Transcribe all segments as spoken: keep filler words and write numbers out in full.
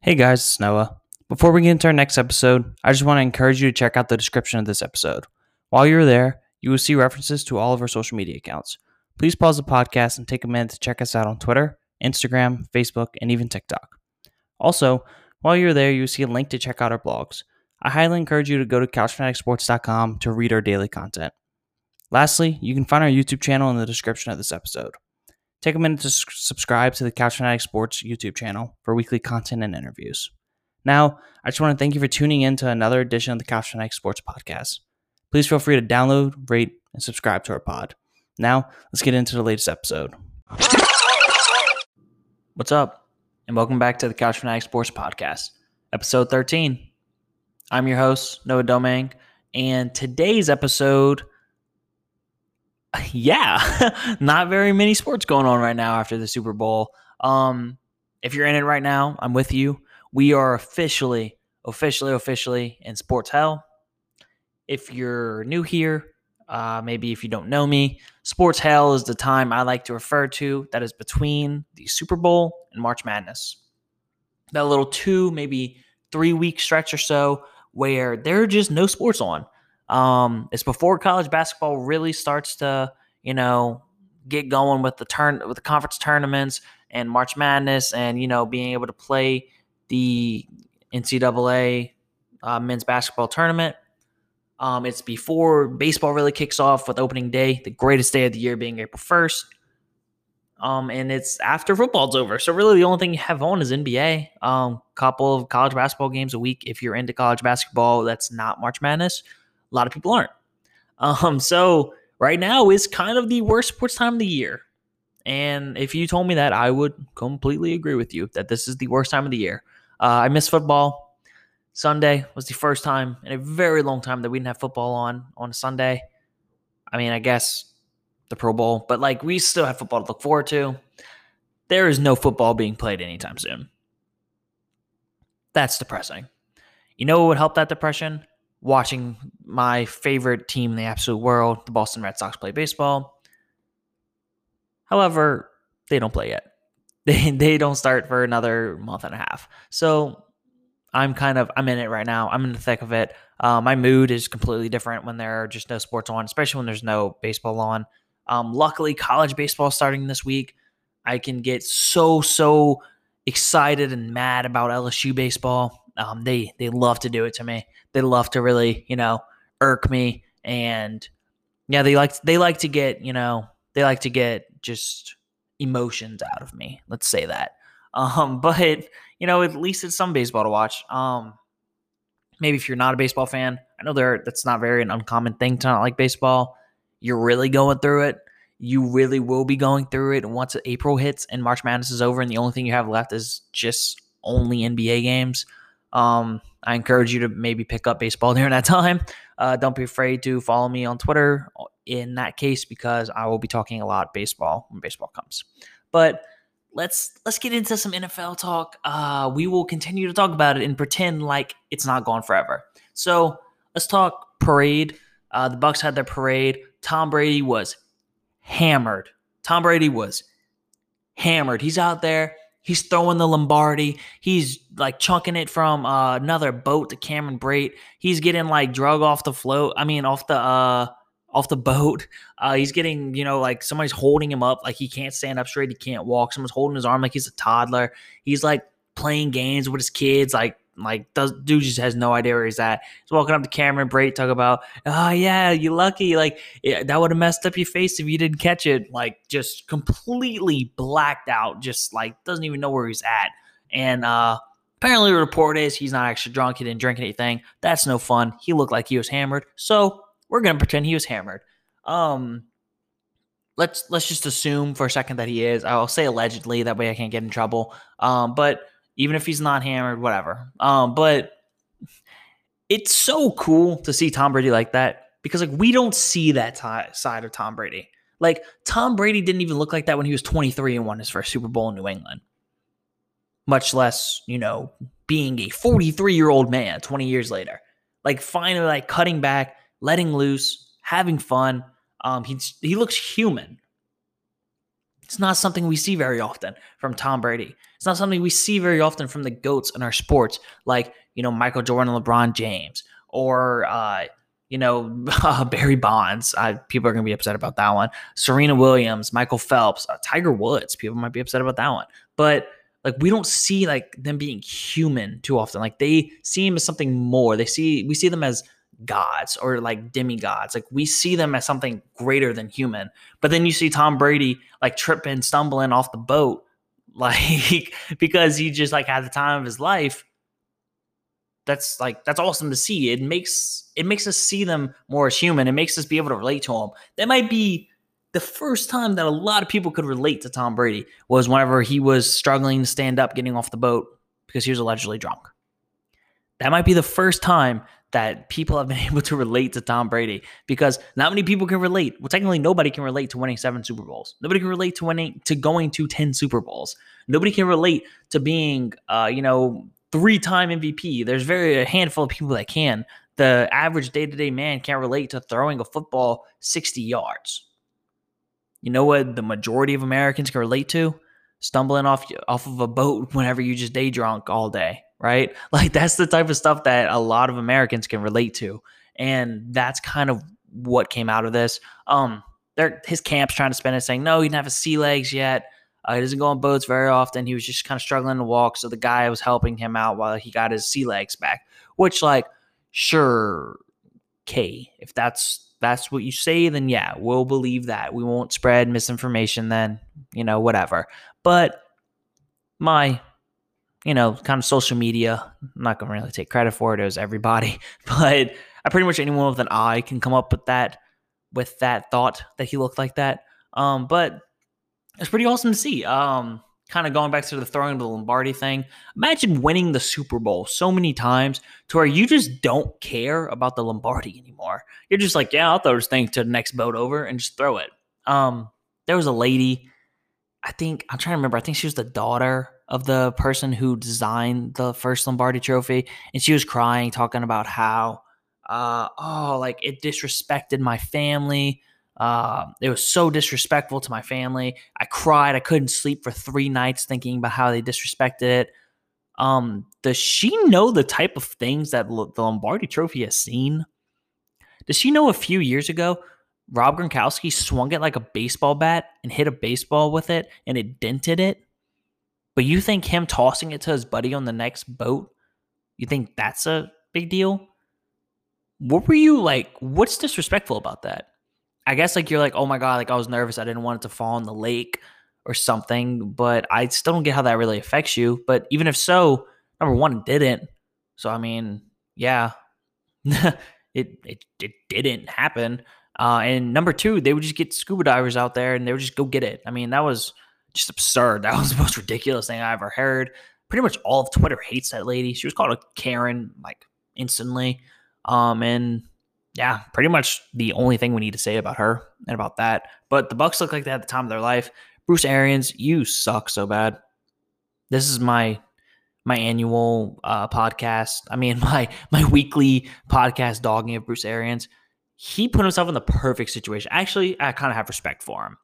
Hey guys, it's Noah. Before we get into our next episode, I just want to encourage you to check out the description of this episode. While you're there, you will see references to all of our social media accounts. Please pause the podcast and take a minute to check us out on Twitter, Instagram, Facebook, and even TikTok. Also, while you're there, you will see a link to check out our blogs. I highly encourage you to go to couch fanatic sports dot com to read our daily content. Lastly, you can find our YouTube channel in the description of this episode. Take a minute to s- subscribe to the Couch Fanatic Sports YouTube channel for weekly content and interviews. Now, I just want to thank you for tuning in to another edition of the Couch Fanatic Sports Podcast. Please feel free to download, rate, and subscribe to our pod. Now, let's get into the latest episode. What's up? And welcome back to the Couch Fanatic Sports Podcast, episode thirteen. I'm your host, Noah Domingue, and today's episode... Yeah, not very many sports going on right now after the Super Bowl. Um, if you're in it right now, I'm with you. We are officially, officially, officially in sports hell. If you're new here, uh, maybe if you don't know me, sports hell is the time I like to refer to that is between the Super Bowl and March Madness. That little two, maybe three week stretch or so where there are just no sports on. Um, it's before college basketball really starts to, you know, get going with the turn with the conference tournaments and March Madness, and you know, being able to play the N C double A uh, men's basketball tournament. Um, it's before baseball really kicks off with opening day, the greatest day of the year being April first. Um, and it's after football's over. So really the only thing you have on is N B A. Um, couple of college basketball games a week if you're into college basketball that's not March Madness. A lot of people aren't. Um, so right now is kind of the worst sports time of the year. And if you told me that, I would completely agree with you that this is the worst time of the year. Uh, I miss football. Sunday was the first time in a very long time that we didn't have football on on a Sunday. I mean, I guess the Pro Bowl, but like we still have football to look forward to. There is no football being played anytime soon. That's depressing. You know what would help that depression? Watching my favorite team in the absolute world, the Boston Red Sox, play baseball. However, they don't play yet. They they don't start for another month and a half. So I'm kind of, I'm in it right now. I'm in the thick of it. Uh, my mood is completely different when there are just no sports on, especially when there's no baseball on. Um, luckily, college baseball is starting this week. I can get so, so excited and mad about L S U baseball. Um, they they love to do it to me. They love to really, you know, irk me. And yeah, they like they like to get, you know, they like to get just emotions out of me. Let's say that. Um, but you know, at least it's some baseball to watch. Um, maybe if you're not a baseball fan, I know there that's not very an uncommon thing to not like baseball. You're really going through it. You really will be going through it. And once April hits and March Madness is over, and the only thing you have left is just only N B A games, um, I encourage you to maybe pick up baseball during that time. Uh, don't be afraid to follow me on Twitter in that case, because I will be talking a lot baseball when baseball comes. But let's let's get into some N F L talk. Uh, we will continue to talk about it and pretend like it's not gone forever. So let's talk parade. Uh, the Bucs had their parade. Tom Brady was hammered. Tom Brady was hammered. He's out there. He's throwing the Lombardi. He's like chunking it from uh, another boat to Cameron Brate. He's getting like drug off the float. I mean, off the uh, off the boat. Uh, he's getting, you know, like somebody's holding him up. Like he can't stand up straight. He can't walk. Someone's holding his arm like he's a toddler. He's like playing games with his kids. Like, like does, dude just has no idea where he's at. He's walking up to Cameron Brate, talk about, oh yeah, you lucky. Like yeah, that would have messed up your face if you didn't catch it. Like just completely blacked out. Just like doesn't even know where he's at. And uh, apparently the report is he's not actually drunk. He didn't drink anything. That's no fun. He looked like he was hammered. So we're gonna pretend he was hammered. Um, let's let's just assume for a second that he is. I'll say allegedly. That way I can't get in trouble. Um, but even if he's not hammered, whatever. Um, but it's so cool to see Tom Brady like that, because like we don't see that t- side of Tom Brady. Like Tom Brady didn't even look like that when he was twenty-three and won his first Super Bowl in New England. Much less, you know, being a forty-three-year-old man twenty years later. Like finally like cutting back, letting loose, having fun. Um, he he looks human. It's not something we see very often from Tom Brady. It's not something we see very often from the GOATs in our sports, like, you know, Michael Jordan, LeBron James, or, uh, you know, uh, Barry Bonds. Uh, people are going to be upset about that one. Serena Williams, Michael Phelps, uh, Tiger Woods. People might be upset about that one. But, like, we don't see, like, them being human too often. Like, they see them as something more. They see, we see them as gods or like demigods. Like, we see them as something greater than human. But then you see Tom Brady like tripping, stumbling off the boat, like because he just like had the time of his life. That's like that's awesome to see. It makes it makes us see them more as human. It makes us be able to relate to them. That might be the first time that a lot of people could relate to Tom Brady was whenever he was struggling to stand up, getting off the boat because he was allegedly drunk. That might be the first time that people have been able to relate to Tom Brady, because not many people can relate. Well, technically, nobody can relate to winning seven Super Bowls. Nobody can relate to winning to going to ten Super Bowls. Nobody can relate to being, uh, you know, three-time M V P. There's very a handful of people that can. The average day-to-day man can't relate to throwing a football sixty yards. You know what the majority of Americans can relate to? Stumbling off off of a boat whenever you just day drunk all day. Right? Like, that's the type of stuff that a lot of Americans can relate to. And that's kind of what came out of this. Um, there, his camp's trying to spin it, saying, no, he didn't have his sea legs yet. Uh, he doesn't go on boats very often. He was just kind of struggling to walk. So the guy was helping him out while he got his sea legs back, which, like, sure. Okay. If that's, that's what you say, then yeah, we'll believe that. We won't spread misinformation then, you know, whatever. But my, you know, kind of social media, I'm not going to really take credit for it. It was everybody, but I pretty much anyone with an eye can come up with that, with that thought that he looked like that. Um, but it's pretty awesome to see. Um, kind of going back to the throwing of the Lombardi thing. Imagine winning the Super Bowl so many times to where you just don't care about the Lombardi anymore. You're just like, yeah, I'll throw this thing to the next boat over and just throw it. Um, there was a lady, I think, I'm trying to remember, I think she was the daughter of the person who designed the first Lombardi trophy, and she was crying, talking about how, uh, oh, like, it disrespected my family. Uh, it was so disrespectful to my family. I cried. I couldn't sleep for three nights thinking about how they disrespected it. Um, does she know the type of things that L- the Lombardi trophy has seen? Does she know a few years ago, Rob Gronkowski swung it like a baseball bat and hit a baseball with it, and it dented it? But you think him tossing it to his buddy on the next boat, you think that's a big deal? What were you like? What's disrespectful about that? I guess like you're like, oh my God, like I was nervous. I didn't want it to fall in the lake or something, but I still don't get how that really affects you. But even if so, number one, it didn't. So, I mean, yeah, it, it, it didn't happen. Uh, and number two, they would just get scuba divers out there and they would just go get it. I mean, that was just absurd. That was the most ridiculous thing I ever heard. Pretty much all of Twitter hates that lady. She was called a Karen, like, instantly. Um, and yeah, pretty much the only thing we need to say about her and about that. But the Bucs look like they had the time of their life. Bruce Arians, you suck so bad. This is my my annual uh, podcast. I mean, my my weekly podcast dogging of Bruce Arians. He put himself in the perfect situation. Actually, I kind of have respect for him.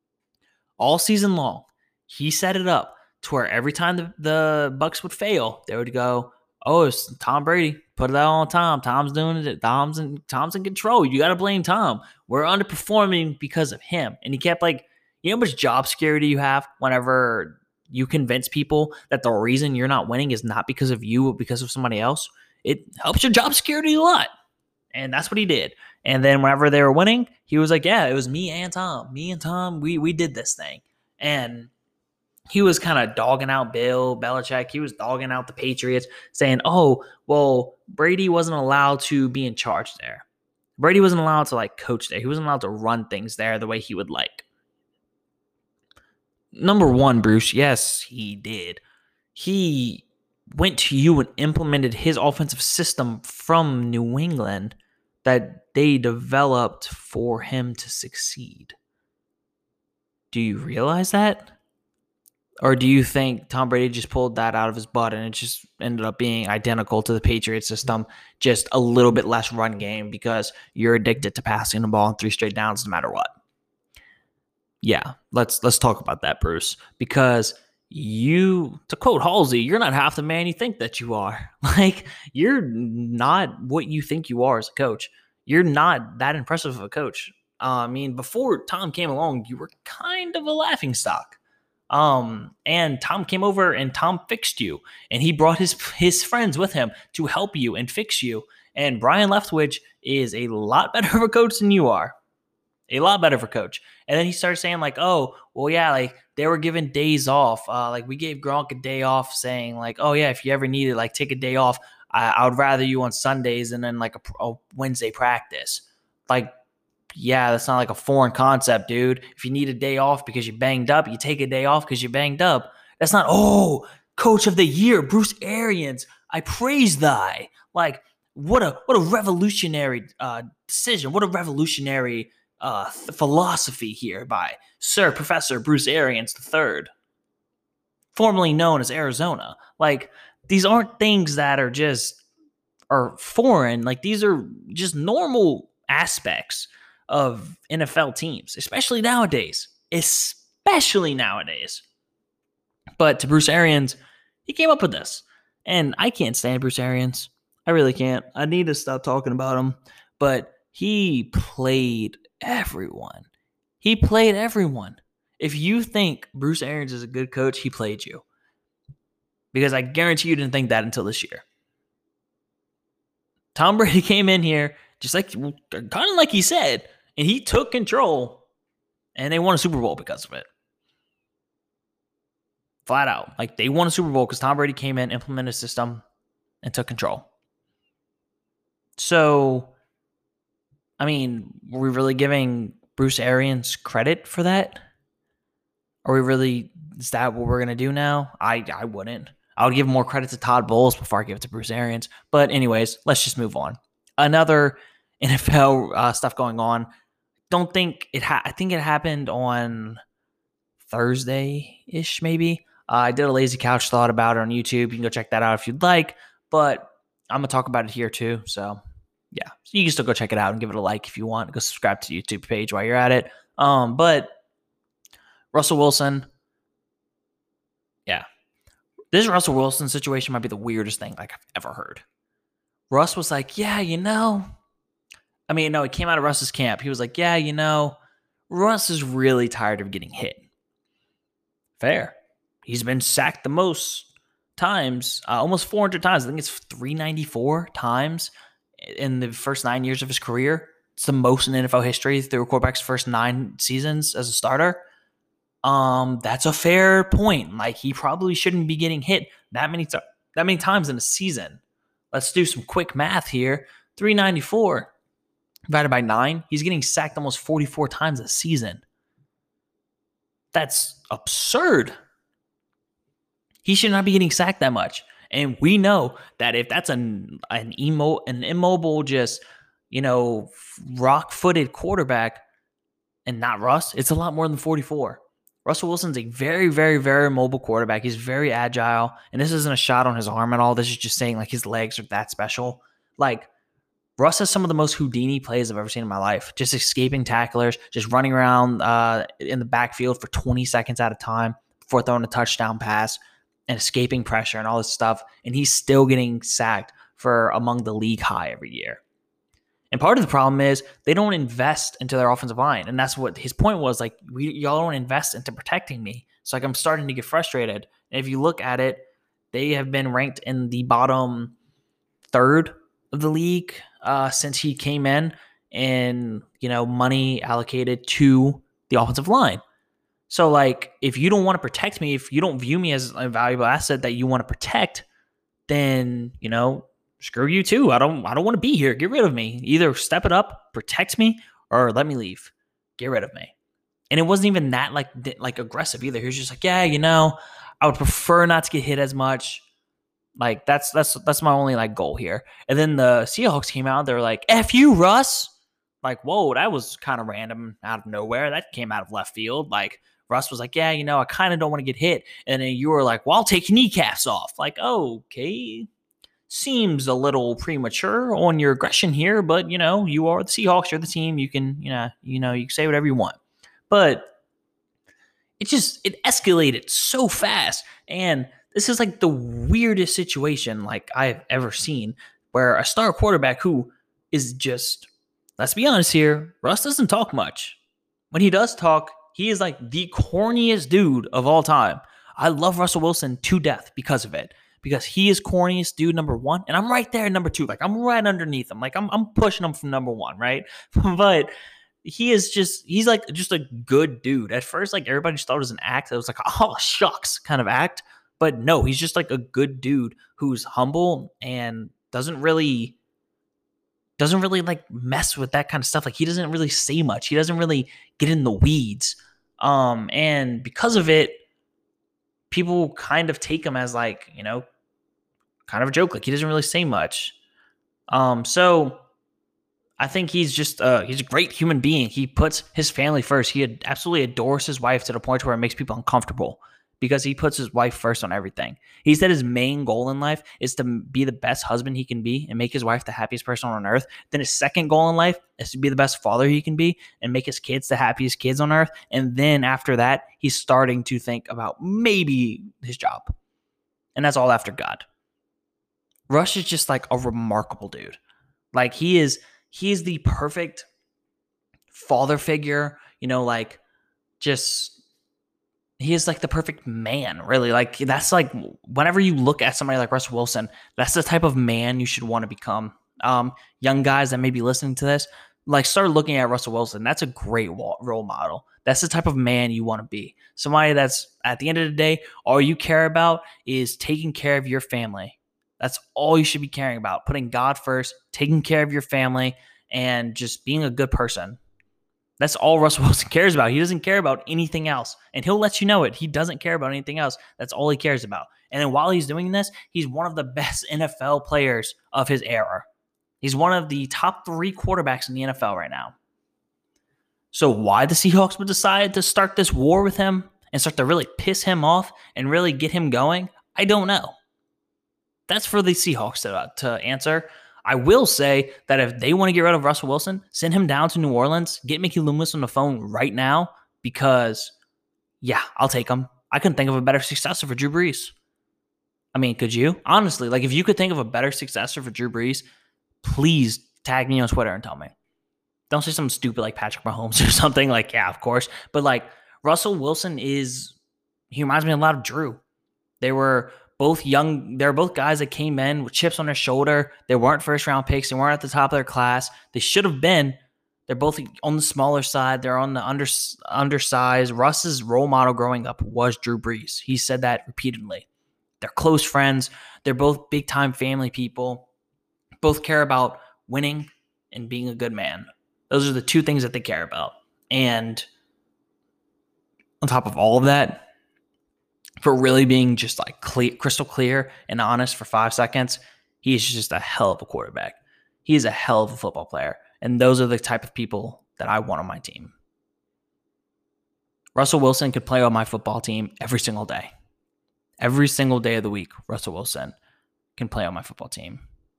All season long, he set it up to where every time the, the Bucs would fail, they would go, oh, it's Tom Brady. Put it out on Tom. Tom's doing it. Tom's in, Tom's in control. You got to blame Tom. We're underperforming because of him. And he kept like, you know how much job security you have whenever you convince people that the reason you're not winning is not because of you, but because of somebody else? It helps your job security a lot. And that's what he did. And then whenever they were winning, he was like, yeah, it was me and Tom. Me and Tom, we we did this thing. And he was kind of dogging out Bill Belichick. He was dogging out the Patriots, saying, oh, well, Brady wasn't allowed to be in charge there. Brady wasn't allowed to, like, coach there. He wasn't allowed to run things there the way he would like. Number one, Bruce, yes, he did. He went to you and implemented his offensive system from New England that they developed for him to succeed. Do you realize that? Or do you think Tom Brady just pulled that out of his butt and it just ended up being identical to the Patriots system, just a little bit less run game because you're addicted to passing the ball in three straight downs no matter what? Yeah, let's let's talk about that, Bruce, because you, to quote Halsey, you're not half the man you think that you are. Like, you're not what you think you are as a coach. You're not that impressive of a coach. Uh, I mean, before Tom came along, you were kind of a laughing stock. Um, and Tom came over and Tom fixed you, and he brought his his friends with him to help you and fix you. And Brian Leftwich is a lot better of a coach than you are. A lot better for coach. And then he started saying like, oh, well, yeah, like they were given days off. Uh, like we gave Gronk a day off saying like, oh yeah, if you ever need it, like take a day off. I, I would rather you on Sundays and then like a, a Wednesday practice. Like, yeah, that's not like a foreign concept, dude. If you need a day off because you banged up, you take a day off because you banged up. That's not, oh, coach of the year, Bruce Arians, I praise thy. Like, what a what a revolutionary uh, decision. What a revolutionary uh, th- philosophy here by Sir Professor Bruce Arians the third, formerly known as Arizona. Like, these aren't things that are just are foreign. Like, these are just normal aspects of N F L teams, especially nowadays. Especially nowadays. But to Bruce Arians, he came up with this. And I can't stand Bruce Arians. I really can't. I need to stop talking about him. But he played everyone. He played everyone. If you think Bruce Arians is a good coach, he played you. Because I guarantee you didn't think that until this year. Tom Brady came in here just like kind of like he said, and he took control, and they won a Super Bowl because of it. Flat out. Like, they won a Super Bowl because Tom Brady came in, implemented a system, and took control. So, I mean, were we really giving Bruce Arians credit for that? Are we really, is that what we're going to do now? I, I wouldn't. I would give more credit to Todd Bowles before I give it to Bruce Arians. But anyways, let's just move on. Another N F L uh, stuff going on. Don't think it, ha- I think it happened on Thursday-ish maybe. Uh, I did a lazy couch thought about it on YouTube. You can go check that out if you'd like. But I'm going to talk about it here too. So yeah, so you can still go check it out and give it a like if you want. Go subscribe to the YouTube page while you're at it. Um, but Russell Wilson, yeah. This Russell Wilson situation might be the weirdest thing like I've ever heard. Russ was like, yeah, you know. I mean, no, it came out of Russ's camp. He was like, yeah, you know, Russ is really tired of getting hit. Fair. He's been sacked the most times, uh, almost four hundred times. I think it's three ninety-four times in the first nine years of his career. It's the most in N F L history through a quarterback's first nine seasons as a starter. Um, that's a fair point. Like, he probably shouldn't be getting hit that many t- that many times in a season. Let's do some quick math here. three ninety-four divided by nine. He's getting sacked almost forty-four times a season. That's absurd. He should not be getting sacked that much. And we know that if that's an an emo an immobile, just, you know, rock-footed quarterback and not Russ, it's a lot more than forty-four. Russell Wilson's a very, very, very mobile quarterback. He's very agile. And this isn't a shot on his arm at all. This is just saying, like, his legs are that special. Like, Russ has some of the most Houdini plays I've ever seen in my life. Just escaping tacklers, just running around uh, in the backfield for twenty seconds at a time before throwing a touchdown pass and escaping pressure and all this stuff. And he's still getting sacked for among the league high every year. And part of the problem is they don't invest into their offensive line. And that's what his point was. Like, we, y'all don't invest into protecting me. So, like, I'm starting to get frustrated. And if you look at it, they have been ranked in the bottom third of the league uh, since he came in, and, you know, money allocated to the offensive line. So, like, if you don't want to protect me, if you don't view me as a valuable asset that you want to protect, then, you know, screw you too. I don't I don't want to be here. Get rid of me. Either step it up, protect me, or let me leave. Get rid of me. And it wasn't even that like like aggressive either. He was just like, yeah, you know, I would prefer not to get hit as much. Like, that's that's that's my only like goal here. And then the Seahawks came out. They were like, F you, Russ. Like, whoa, that was kind of random out of nowhere. That came out of left field. Like, Russ was like, yeah, you know, I kind of don't want to get hit. And then you were like, well, I'll take kneecaps off. Like, okay. Seems a little premature on your aggression here, but, you know, you are the Seahawks, you're the team. You can, you know, you know, you can say whatever you want. But it just it escalated so fast. And this is like the weirdest situation like I've ever seen, where a star quarterback who is just, let's be honest here, Russ doesn't talk much. When he does talk, he is like the corniest dude of all time. I love Russell Wilson to death because of it. Because he is corniest dude number one, and I'm right there number two. Like I'm right underneath him. Like I'm I'm pushing him from number one, right? But he is just he's like just a good dude. At first, like everybody just thought it was an act. It was like, oh shucks, kind of act. But no, he's just like a good dude who's humble and doesn't really doesn't really like mess with that kind of stuff. Like he doesn't really say much. He doesn't really get in the weeds. Um, and because of it, people kind of take him as like, you know, kind of a joke. Like he doesn't really say much. Um, so I think he's just uh, he's a great human being. He puts his family first. He absolutely adores his wife to the point where it makes people uncomfortable because he puts his wife first on everything. He said his main goal in life is to be the best husband he can be and make his wife the happiest person on earth. Then his second goal in life is to be the best father he can be and make his kids the happiest kids on earth. And then after that, he's starting to think about maybe his job. And that's all after God. Rush is just like a remarkable dude. Like he is, he is the perfect father figure, you know, like just, he is like the perfect man, really. Like that's like, whenever you look at somebody like Russell Wilson, that's the type of man you should want to become. Um, young guys that may be listening to this, like start looking at Russell Wilson. That's a great role model. That's the type of man you want to be. Somebody that's at the end of the day, all you care about is taking care of your family. That's all you should be caring about. Putting God first, taking care of your family, and just being a good person. That's all Russell Wilson cares about. He doesn't care about anything else. And he'll let you know it. He doesn't care about anything else. That's all he cares about. And then while he's doing this, he's one of the best N F L players of his era. He's one of the top three quarterbacks in the N F L right now. So why the Seahawks would decide to start this war with him and start to really piss him off and really get him going, I don't know. That's for the Seahawks to, uh, to answer. I will say that if they want to get rid of Russell Wilson, send him down to New Orleans, get Mickey Loomis on the phone right now because, yeah, I'll take him. I couldn't think of a better successor for Drew Brees. I mean, could you? Honestly, like if you could think of a better successor for Drew Brees, please tag me on Twitter and tell me. Don't say something stupid like Patrick Mahomes or something. Like, yeah, of course. But like Russell Wilson is, he reminds me a lot of Drew. They were both young. They're both guys that came in with chips on their shoulder. They weren't first round picks. They weren't at the top of their class. They should have been. They're both on the smaller side. They're on the under, undersized. Russ's role model growing up was Drew Brees. He said that repeatedly. They're close friends. They're both big time family people. Both care about winning and being a good man. Those are the two things that they care about. And on top of all of that, for really being just like clear, crystal clear and honest for five seconds, he is just a hell of a quarterback. He is a hell of a football player. And those are the type of people that I want on my team. Russell Wilson could play on my football team every single day. Every single day of the week, Russell Wilson can play on my football team.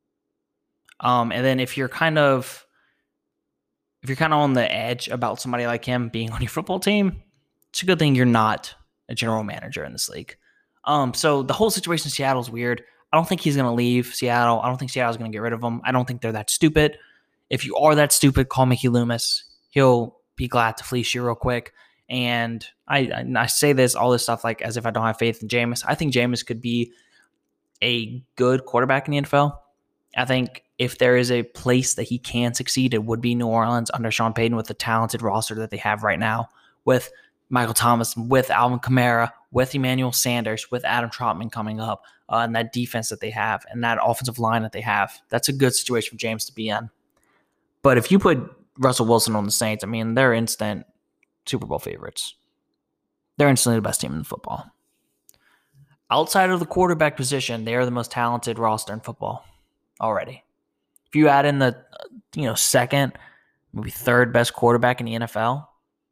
Um, and then if you're kind of if you're kind of on the edge about somebody like him being on your football team, it's a good thing you're not a general manager in this league. Um, so the whole situation in Seattle is weird. I don't think he's going to leave Seattle. I don't think Seattle's going to get rid of him. I don't think they're that stupid. If you are that stupid, call Mickey Loomis. He'll be glad to fleece you real quick. And I, I, I say this, all this stuff, like as if I don't have faith in Jameis. I think Jameis could be a good quarterback in the N F L. I think if there is a place that he can succeed, it would be New Orleans under Sean Payton with the talented roster that they have right now, with Michael Thomas, with Alvin Kamara, with Emmanuel Sanders, with Adam Trautman coming up, uh, and that defense that they have, and that offensive line that they have. That's a good situation for James to be in. But if you put Russell Wilson on the Saints, I mean, they're instant Super Bowl favorites. They're instantly the best team in football. Outside of the quarterback position, they are the most talented roster in football already. If you add in the you know second, maybe third best quarterback in the N F L,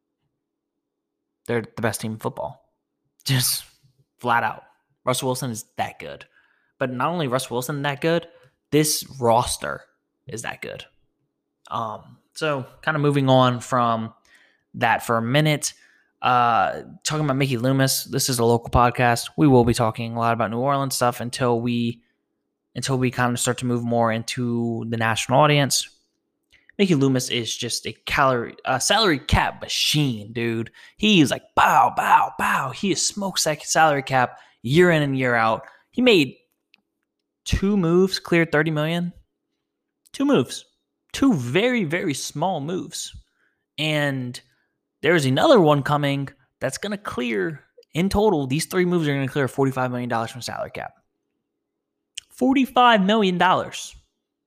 they're the best team in football. Just flat out. Russell Wilson is that good. But not only Russell Wilson that good, this roster is that good. Um, so kind of moving on from that for a minute. Uh, talking about Mickey Loomis, this is a local podcast. We will be talking a lot about New Orleans stuff until we until we kind of start to move more into the national audience. Mickey Loomis is just a calorie, uh, salary cap machine, dude. He's like, bow, bow, bow. He is smokes that salary cap year in and year out. He made two moves, cleared thirty million dollars. Two moves. Two very, very small moves. And there's another one coming that's going to clear, in total, these three moves are going to clear forty-five million dollars from salary cap. forty-five million dollars.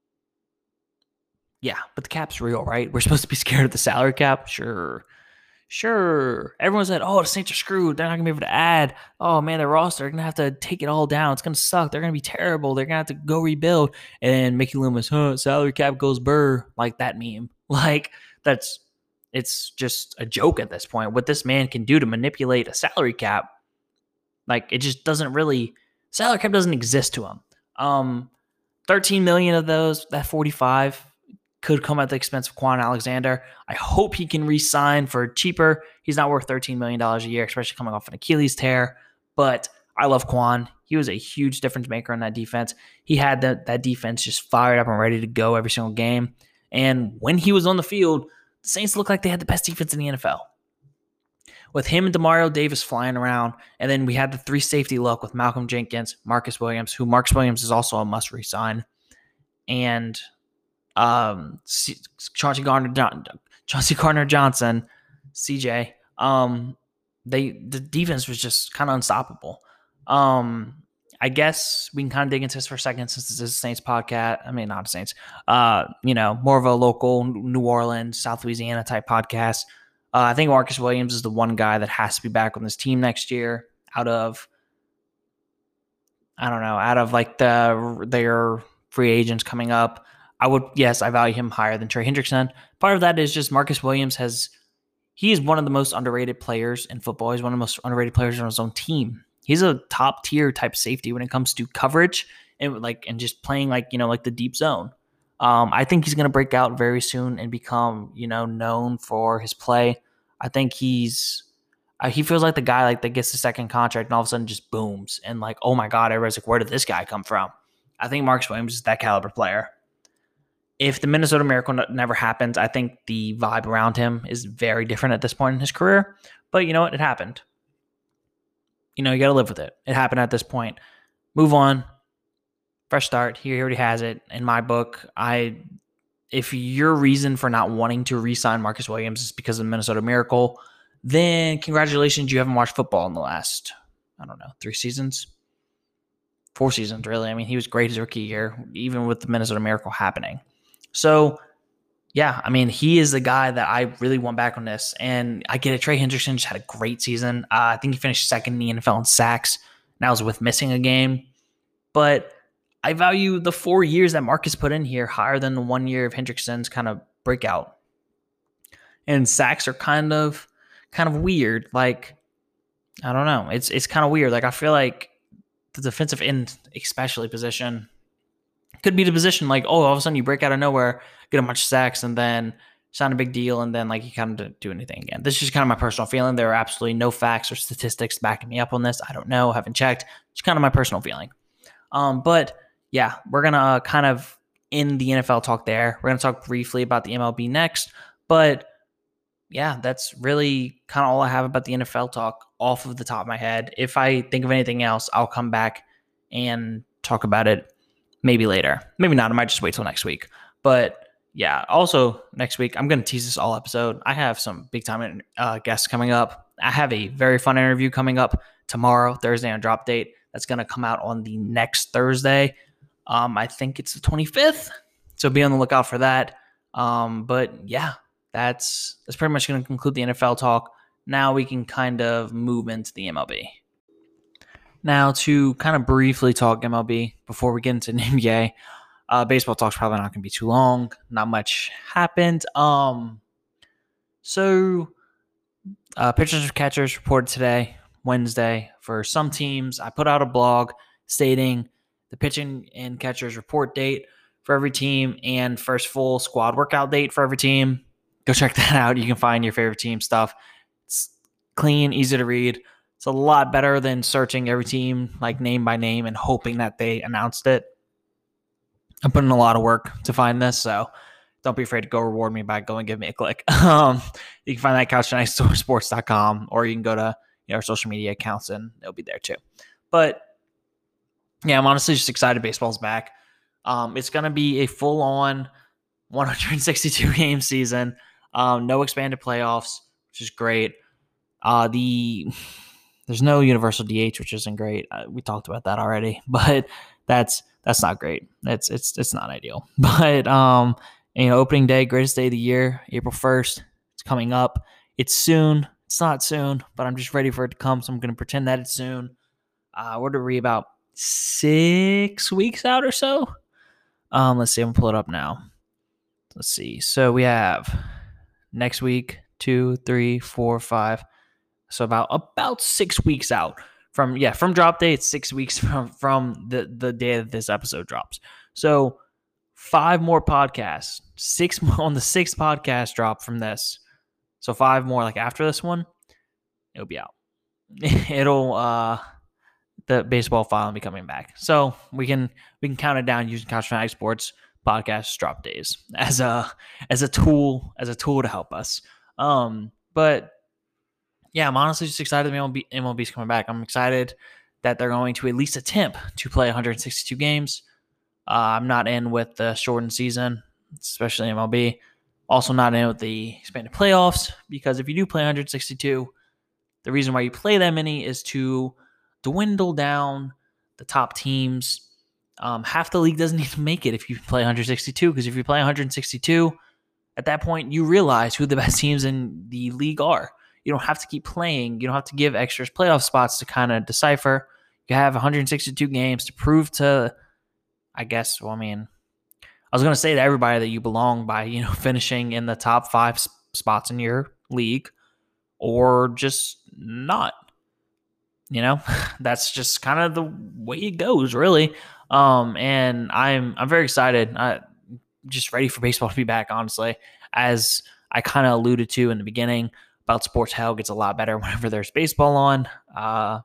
Yeah, but the cap's real, right? We're supposed to be scared of the salary cap? Sure. Sure. Everyone said, oh, the Saints are screwed. They're not going to be able to add. Oh, man, their roster, they're going to have to take it all down. It's going to suck. They're going to be terrible. They're going to have to go rebuild. And Mickey Loomis, huh, salary cap goes burr. Like that meme. Like, that's, it's just a joke at this point. What this man can do to manipulate a salary cap, like, it just doesn't really, salary cap doesn't exist to him. Um, thirteen million of those, that forty-five, could come at the expense of Quan Alexander. I hope he can re-sign for cheaper. He's not worth thirteen million dollars a year, especially coming off an Achilles tear. But I love Quan. He was a huge difference maker in that defense. He had that, that defense just fired up and ready to go every single game. And when he was on the field, the Saints looked like they had the best defense in the N F L. With him and Demario Davis flying around, and then we had the three safety look with Malcolm Jenkins, Marcus Williams, who Marcus Williams is also a must re-sign, and Um, Chauncey Gardner, Chauncey Gardner Johnson, C J. Um, they the defense was just kind of unstoppable. Um, I guess we can kind of dig into this for a second since this is a Saints podcast. I mean, not a Saints. Uh, you know, more of a local New Orleans, South Louisiana type podcast. Uh, I think Marcus Williams is the one guy that has to be back on this team next year. Out of, I don't know, out of like the their free agents coming up. I would, yes, I value him higher than Trey Hendrickson. Part of that is just Marcus Williams has, he is one of the most underrated players in football. He's one of the most underrated players on his own team. He's a top tier type safety when it comes to coverage and like, and just playing like, you know, like the deep zone. Um, I think he's going to break out very soon and become, you know, known for his play. I think he's, uh, he feels like the guy like that gets the second contract and all of a sudden just booms. And like, oh my God, everybody's like, where did this guy come from? I think Marcus Williams is that caliber player. If the Minnesota Miracle never happens, I think the vibe around him is very different at this point in his career. But you know what? It happened. You know, you got to live with it. It happened at this point. Move on. Fresh start. He already has it. In my book, I, if your reason for not wanting to re-sign Marcus Williams is because of the Minnesota Miracle, then congratulations, you haven't watched football in the last, I don't know, three seasons? Four seasons, really. I mean, he was great his rookie year, even with the Minnesota Miracle happening. So, yeah, I mean, he is the guy that I really want back on this. And I get it. Trey Hendrickson just had a great season. Uh, I think he finished second in the N F L in sacks. Now was with missing a game. But I value the four years that Marcus put in here higher than the one year of Hendrickson's kind of breakout. And sacks are kind of kind of weird. Like, I don't know. It's it's kind of weird. Like, I feel like the defensive end, especially position, could be the position like, oh, all of a sudden you break out of nowhere, get a bunch of sacks, and then it's not a big deal, and then like you kind of don't do anything again. This is just kind of my personal feeling. There are absolutely no facts or statistics backing me up on this. I don't know, haven't checked. It's kind of my personal feeling. Um, but yeah, we're gonna uh, kind of end the N F L talk there. We're gonna talk briefly about the M L B next, but yeah, that's really kind of all I have about the N F L talk off of the top of my head. If I think of anything else, I'll come back and talk about it. Maybe later. Maybe not. I might just wait till next week. But yeah, also next week, I'm going to tease this all episode. I have some big time uh, guests coming up. I have a very fun interview coming up tomorrow, Thursday on Drop Date. That's going to come out on the next Thursday. Um, I think it's the twenty-fifth. So be on the lookout for that. Um, but yeah, that's, that's pretty much going to conclude the N F L talk. Now we can kind of move into the M L B. Now, to kind of briefly talk M L B before we get into the N B A, uh, baseball talk's probably not going to be too long. Not much happened. Um, so, uh, pitchers and catchers reported today, Wednesday, for some teams. I put out a blog stating the pitching and catchers report date for every team and first full squad workout date for every team. Go check that out. You can find your favorite team stuff. It's clean, easy to read. It's a lot better than searching every team like name by name and hoping that they announced it. I'm putting a lot of work to find this, so don't be afraid to go reward me by going give me a click. Um, you can find that at couch night sports dot com, or you can go to you know, our social media accounts and it'll be there too. But yeah, I'm honestly just excited baseball's back. Um, it's going to be a full-on one hundred sixty-two game season. Um, no expanded playoffs, which is great. Uh, the there's no universal D H, which isn't great. Uh, we talked about that already, but that's that's not great. It's it's it's not ideal. But um, you know, opening day, greatest day of the year, April first. It's coming up. It's soon. It's not soon, but I'm just ready for it to come. So I'm going to pretend that it's soon. Uh, what are we about six weeks out or so? Um, let's see. I'm gonna pull it up now. Let's see. So we have next week, two, three, four, five. So about about six weeks out from yeah from drop day. It's six weeks from from the the day that this episode drops. So five more podcasts, six more on the sixth podcast drop from this. So five more like after this one, it'll be out. It'll uh the baseball file will be coming back. So we can we can count it down using Couch Fanatic Sports podcast drop days as a as a tool as a tool to help us. Um, but yeah, I'm honestly just excited that M L B, M L B's coming back. I'm excited that they're going to at least attempt to play one hundred sixty-two games. Uh, I'm not in with the shortened season, especially M L B. Also not in with the expanded playoffs, because if you do play one hundred sixty-two, the reason why you play that many is to dwindle down the top teams. Um, half the league doesn't need to make it if you play one hundred sixty-two, because if you play one hundred sixty-two, at that point you realize who the best teams in the league are. You don't have to keep playing. You don't have to give extras playoff spots to kind of decipher. You have one hundred sixty-two games to prove to, I guess, well, I mean, I was going to say to everybody that you belong by, you know, finishing in the top five spots in your league, or just not. You know, that's just kind of the way it goes, really. Um, and I'm I'm very excited. I'm just ready for baseball to be back, honestly. As I kind of alluded to in the beginning, about sports hell gets a lot better whenever there's baseball on. Uh,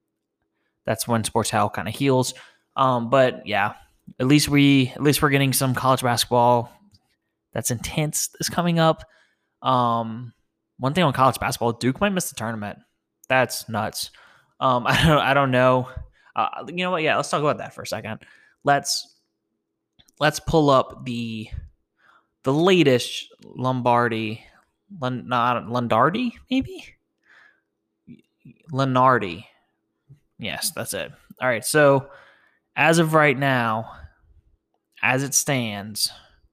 that's when sports hell kind of heals. Um, but yeah, at least we at least we're getting some college basketball that's intense is coming up. Um, one thing on college basketball, Duke might miss the tournament. That's nuts. Um, I don't, I don't know. Uh, you know what? Yeah, let's talk about that for a second. Let's let's pull up the the latest Lombardi, Lund, not Lundardi, maybe Lunardi. Yes, that's it. All right. So as of right now, as it stands,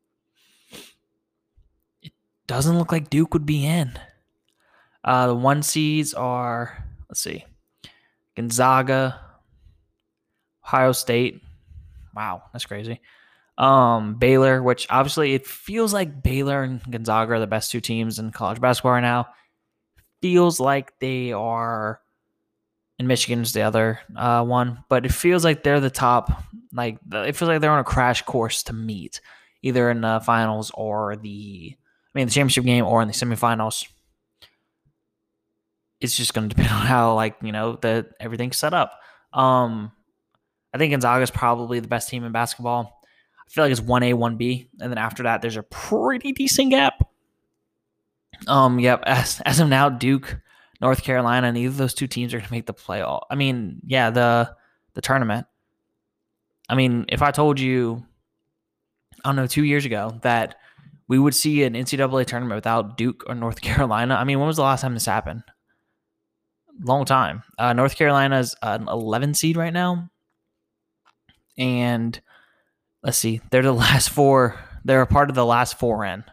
it doesn't look like Duke would be in. Uh, the one seeds are, let's see, Gonzaga, Ohio State. Wow, that's crazy. Um, Baylor, which obviously it feels like Baylor and Gonzaga are the best two teams in college basketball right now. Feels like they are, and Michigan's the other uh, one, but it feels like they're the top. Like it feels like they're on a crash course to meet, either in the finals or the, I mean, the championship game or in the semifinals. It's just going to depend on how, like, you know, the everything's set up. Um, I think Gonzaga is probably the best team in basketball. I feel like it's one A, one B, and then after that, there's a pretty decent gap. Um, yep. As as of now, Duke, North Carolina, neither of those two teams are going to make the playoff. I mean, yeah, the the tournament. I mean, if I told you, I don't know, two years ago that we would see an N C double A tournament without Duke or North Carolina, I mean, when was the last time this happened? Long time. Uh, North Carolina's an eleven seed right now. And let's see, they're the last four. They're a part of the last four in.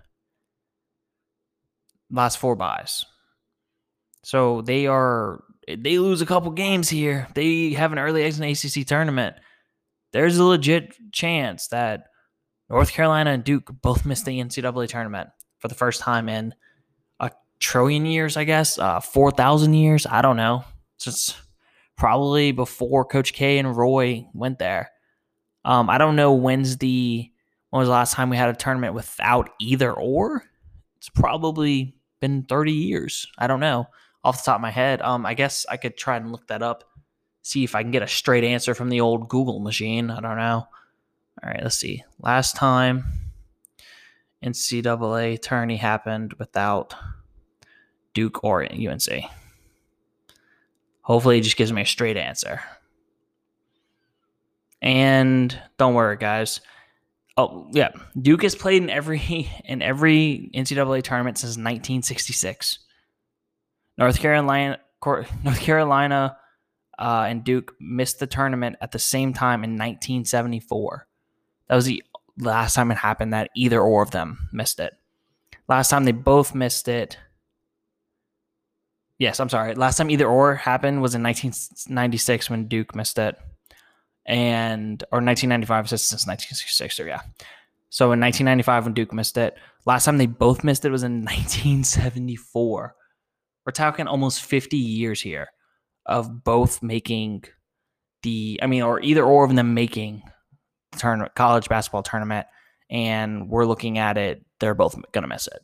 Last four buys. So they are, they lose a couple games here. They have an early exit in the A C C tournament. There's a legit chance that North Carolina and Duke both missed the N C double A tournament for the first time in a trillion years, I guess, uh, four thousand years. I don't know. It's probably before Coach K and Roy went there. Um, I don't know when's the when was the last time we had a tournament without either or. It's probably been thirty years. I don't know. off the top of my head. Um, I guess I could try and look that up, see if I can get a straight answer from the old Google machine. I don't know. All right, let's see. Last time N C double A tourney happened without Duke or U N C. Hopefully it just gives me a straight answer. And don't worry, guys. Oh, yeah. Duke has played in every in every N C double A tournament since nineteen sixty-six. North Carolina North Carolina uh, and Duke missed the tournament at the same time in nineteen seventy-four. That was the last time it happened that either or of them missed it. Last time they both missed it. Yes, I'm sorry. Last time either or happened was in nineteen ninety-six when Duke missed it. And or nineteen ninety-five since nineteen sixty-six. So yeah. So in nineteen ninety-five when Duke missed it, last time they both missed it was in nineteen seventy-four. We're talking almost fifty years here of both making the, I mean, or either or of them making the tournament, college basketball tournament, and we're looking at it, they're both going to miss it.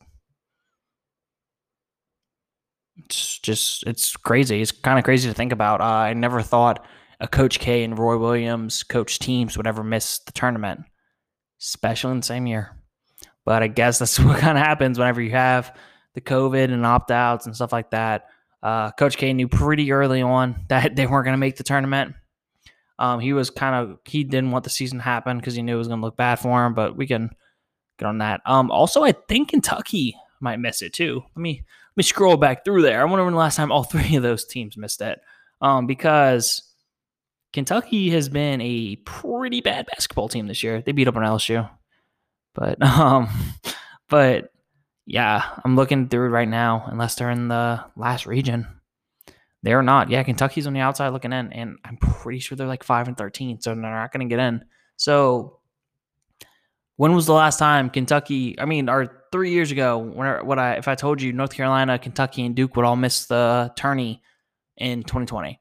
It's just, it's crazy. It's kind of crazy to think about. Uh, I never thought a Coach K and Roy Williams coach teams would ever miss the tournament, especially in the same year. But I guess that's what kind of happens whenever you have the COVID and opt-outs and stuff like that. Uh, Coach K knew pretty early on that they weren't going to make the tournament. Um, he was kind of, he didn't want the season to happen because he knew it was going to look bad for him, but we can get on that. Um, also, I think Kentucky might miss it too. Let me let me scroll back through there. I wonder when the last time all three of those teams missed it. Um, because Kentucky has been a pretty bad basketball team this year. They beat up on L S U. But um, but yeah, I'm looking through it right now. Unless they're in the last region, they're not. Yeah, Kentucky's on the outside looking in, and I'm pretty sure they're like five and thirteen, so they're not going to get in. So when was the last time Kentucky? I mean, or three years ago, when what I if I told you North Carolina, Kentucky, and Duke would all miss the tourney in twenty twenty,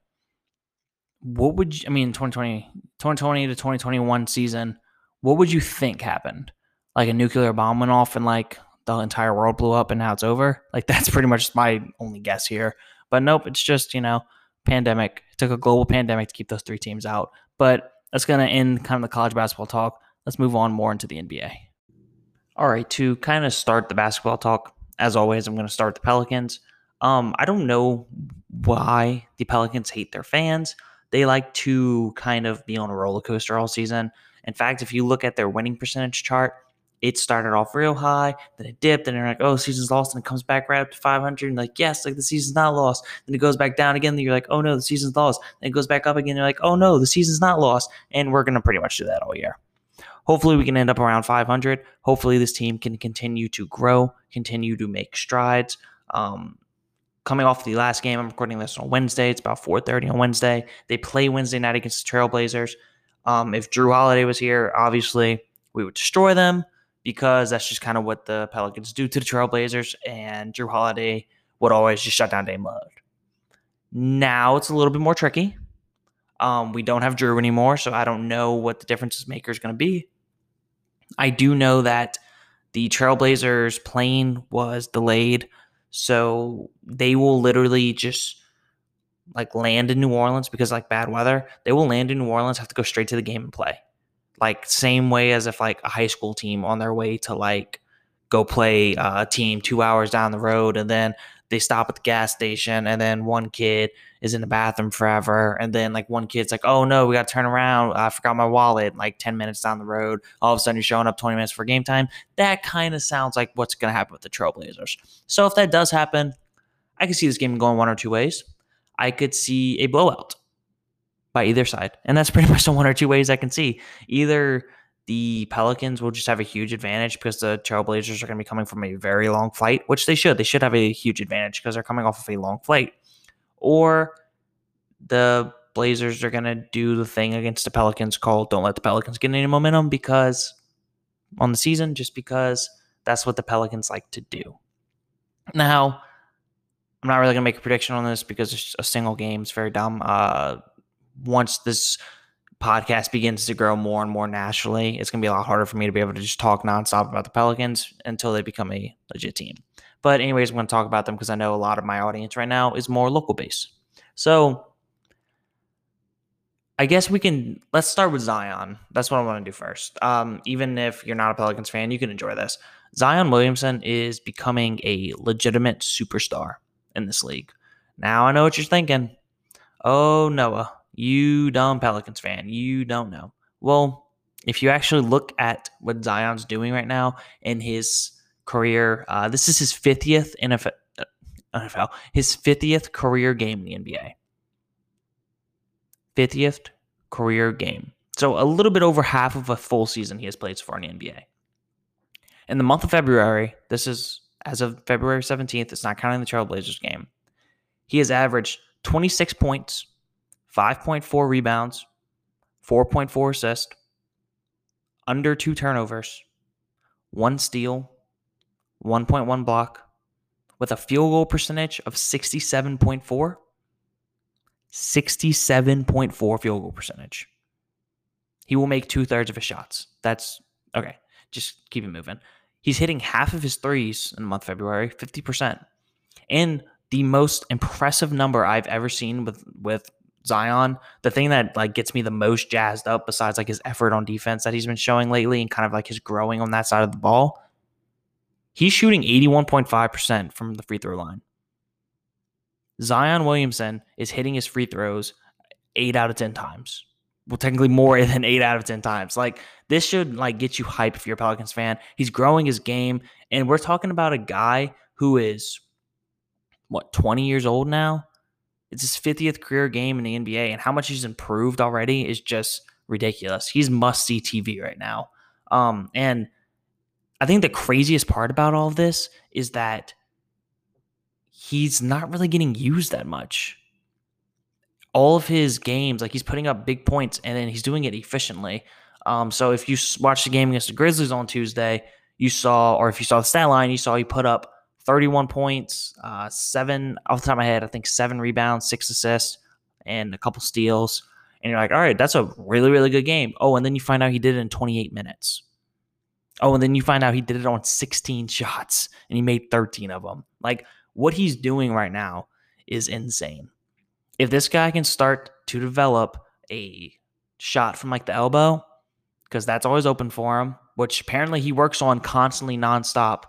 what would you? I mean, twenty twenty, twenty twenty to twenty twenty-one season, what would you think happened? Like a nuclear bomb went off and like the entire world blew up and now it's over? Like that's pretty much my only guess here. But nope, it's just, you know, pandemic. It took a global pandemic to keep those three teams out. But that's going to end kind of the college basketball talk. Let's move on more into the N B A. All right, to kind of start the basketball talk, as always, I'm going to start the Pelicans. Um, I don't know why the Pelicans hate their fans. They like to kind of be on a roller coaster all season. In fact, if you look at their winning percentage chart, it started off real high, then it dipped, and they're like, oh, season's lost, and it comes back right up to five hundred, and like, yes, like the season's not lost. Then it goes back down again, and you're like, oh no, the season's lost. Then it goes back up again, you're like, oh no, the season's not lost. And we're going to pretty much do that all year. Hopefully we can end up around five hundred. Hopefully this team can continue to grow, continue to make strides. Um, coming off the last game, I'm recording this on Wednesday. It's about four thirty on Wednesday. They play Wednesday night against the Trailblazers. Um, if Jrue Holiday was here, obviously we would destroy them because that's just kind of what the Pelicans do to the Trailblazers, and Jrue Holiday would always just shut down Dame Lillard. Now it's a little bit more tricky. Um, we don't have Jrue anymore, so I don't know what the difference maker is going to be. I do know that the Trailblazers plane was delayed, so they will literally just like land in New Orleans because like bad weather. They will land in New Orleans, have to go straight to the game and play. Like same way as if like a high school team on their way to like go play a team two hours down the road, and then they stop at the gas station, and then one kid is in the bathroom forever, and then like one kid's like, oh no, we got to turn around, I forgot my wallet, like ten minutes down the road, all of a sudden you're showing up twenty minutes for game time. That kind of sounds like what's going to happen with the Trailblazers. So if that does happen, I could see this game going one or two ways. I could see a blowout by either side, and that's pretty much the one or two ways I can see. Either the Pelicans will just have a huge advantage because the Trailblazers are going to be coming from a very long flight, which they should. They should have a huge advantage because they're coming off of a long flight. Or the Blazers are going to do the thing against the Pelicans called don't let the Pelicans get any momentum because on the season, just because that's what the Pelicans like to do. Now, I'm not really going to make a prediction on this because it's a single game. It's very dumb. Uh, once this podcast begins to grow more and more nationally, it's going to be a lot harder for me to be able to just talk nonstop about the Pelicans until they become a legit team. But anyways, I'm going to talk about them because I know a lot of my audience right now is more local based. So I guess we can, let's start with Zion. That's what I want to do first. Um, even if you're not a Pelicans fan, you can enjoy this. Zion Williamson is becoming a legitimate superstar in this league. Now I know what you're thinking. Oh, Noah, you dumb Pelicans fan. You don't know. Well, if you actually look at what Zion's doing right now in his career, uh, this is his fiftieth N F L, uh, N F L, his fiftieth career game in the N B A. fiftieth career game. So a little bit over half of a full season he has played so far in the N B A. In the month of February, this is as of February seventeenth, it's not counting the Trailblazers game, he has averaged twenty-six points, five point four rebounds, four point four assists, under two turnovers, one steal, one point one block, with a field goal percentage of sixty-seven point four. sixty-seven point four field goal percentage. He will make two-thirds of his shots. That's okay. Just keep it moving. He's hitting half of his threes in the month of February, fifty percent. And the most impressive number I've ever seen with, with Zion, the thing that like gets me the most jazzed up besides like his effort on defense that he's been showing lately and kind of like his growing on that side of the ball, he's shooting eighty-one point five percent from the free throw line. Zion Williamson is hitting his free throws eight out of ten times. Well, technically more than eight out of ten times. Like, this should like get you hype if you're a Pelicans fan. He's growing his game, and we're talking about a guy who is, what, twenty years old now? It's his fiftieth career game in the N B A, and how much he's improved already is just ridiculous. He's must-see T V right now. Um, and I think the craziest part about all of this is that he's not really getting used that much. All of his games, like he's putting up big points and then he's doing it efficiently. Um, so if you watch the game against the Grizzlies on Tuesday, you saw, or if you saw the stat line, you saw he put up thirty-one points, uh, seven, off the top of my head, I think seven rebounds, six assists, and a couple steals. And you're like, all right, that's a really, really good game. Oh, and then you find out he did it in twenty-eight minutes. Oh, and then you find out he did it on sixteen shots and he made thirteen of them. Like, what he's doing right now is insane. If this guy can start to develop a shot from like the elbow, because that's always open for him, which apparently he works on constantly nonstop,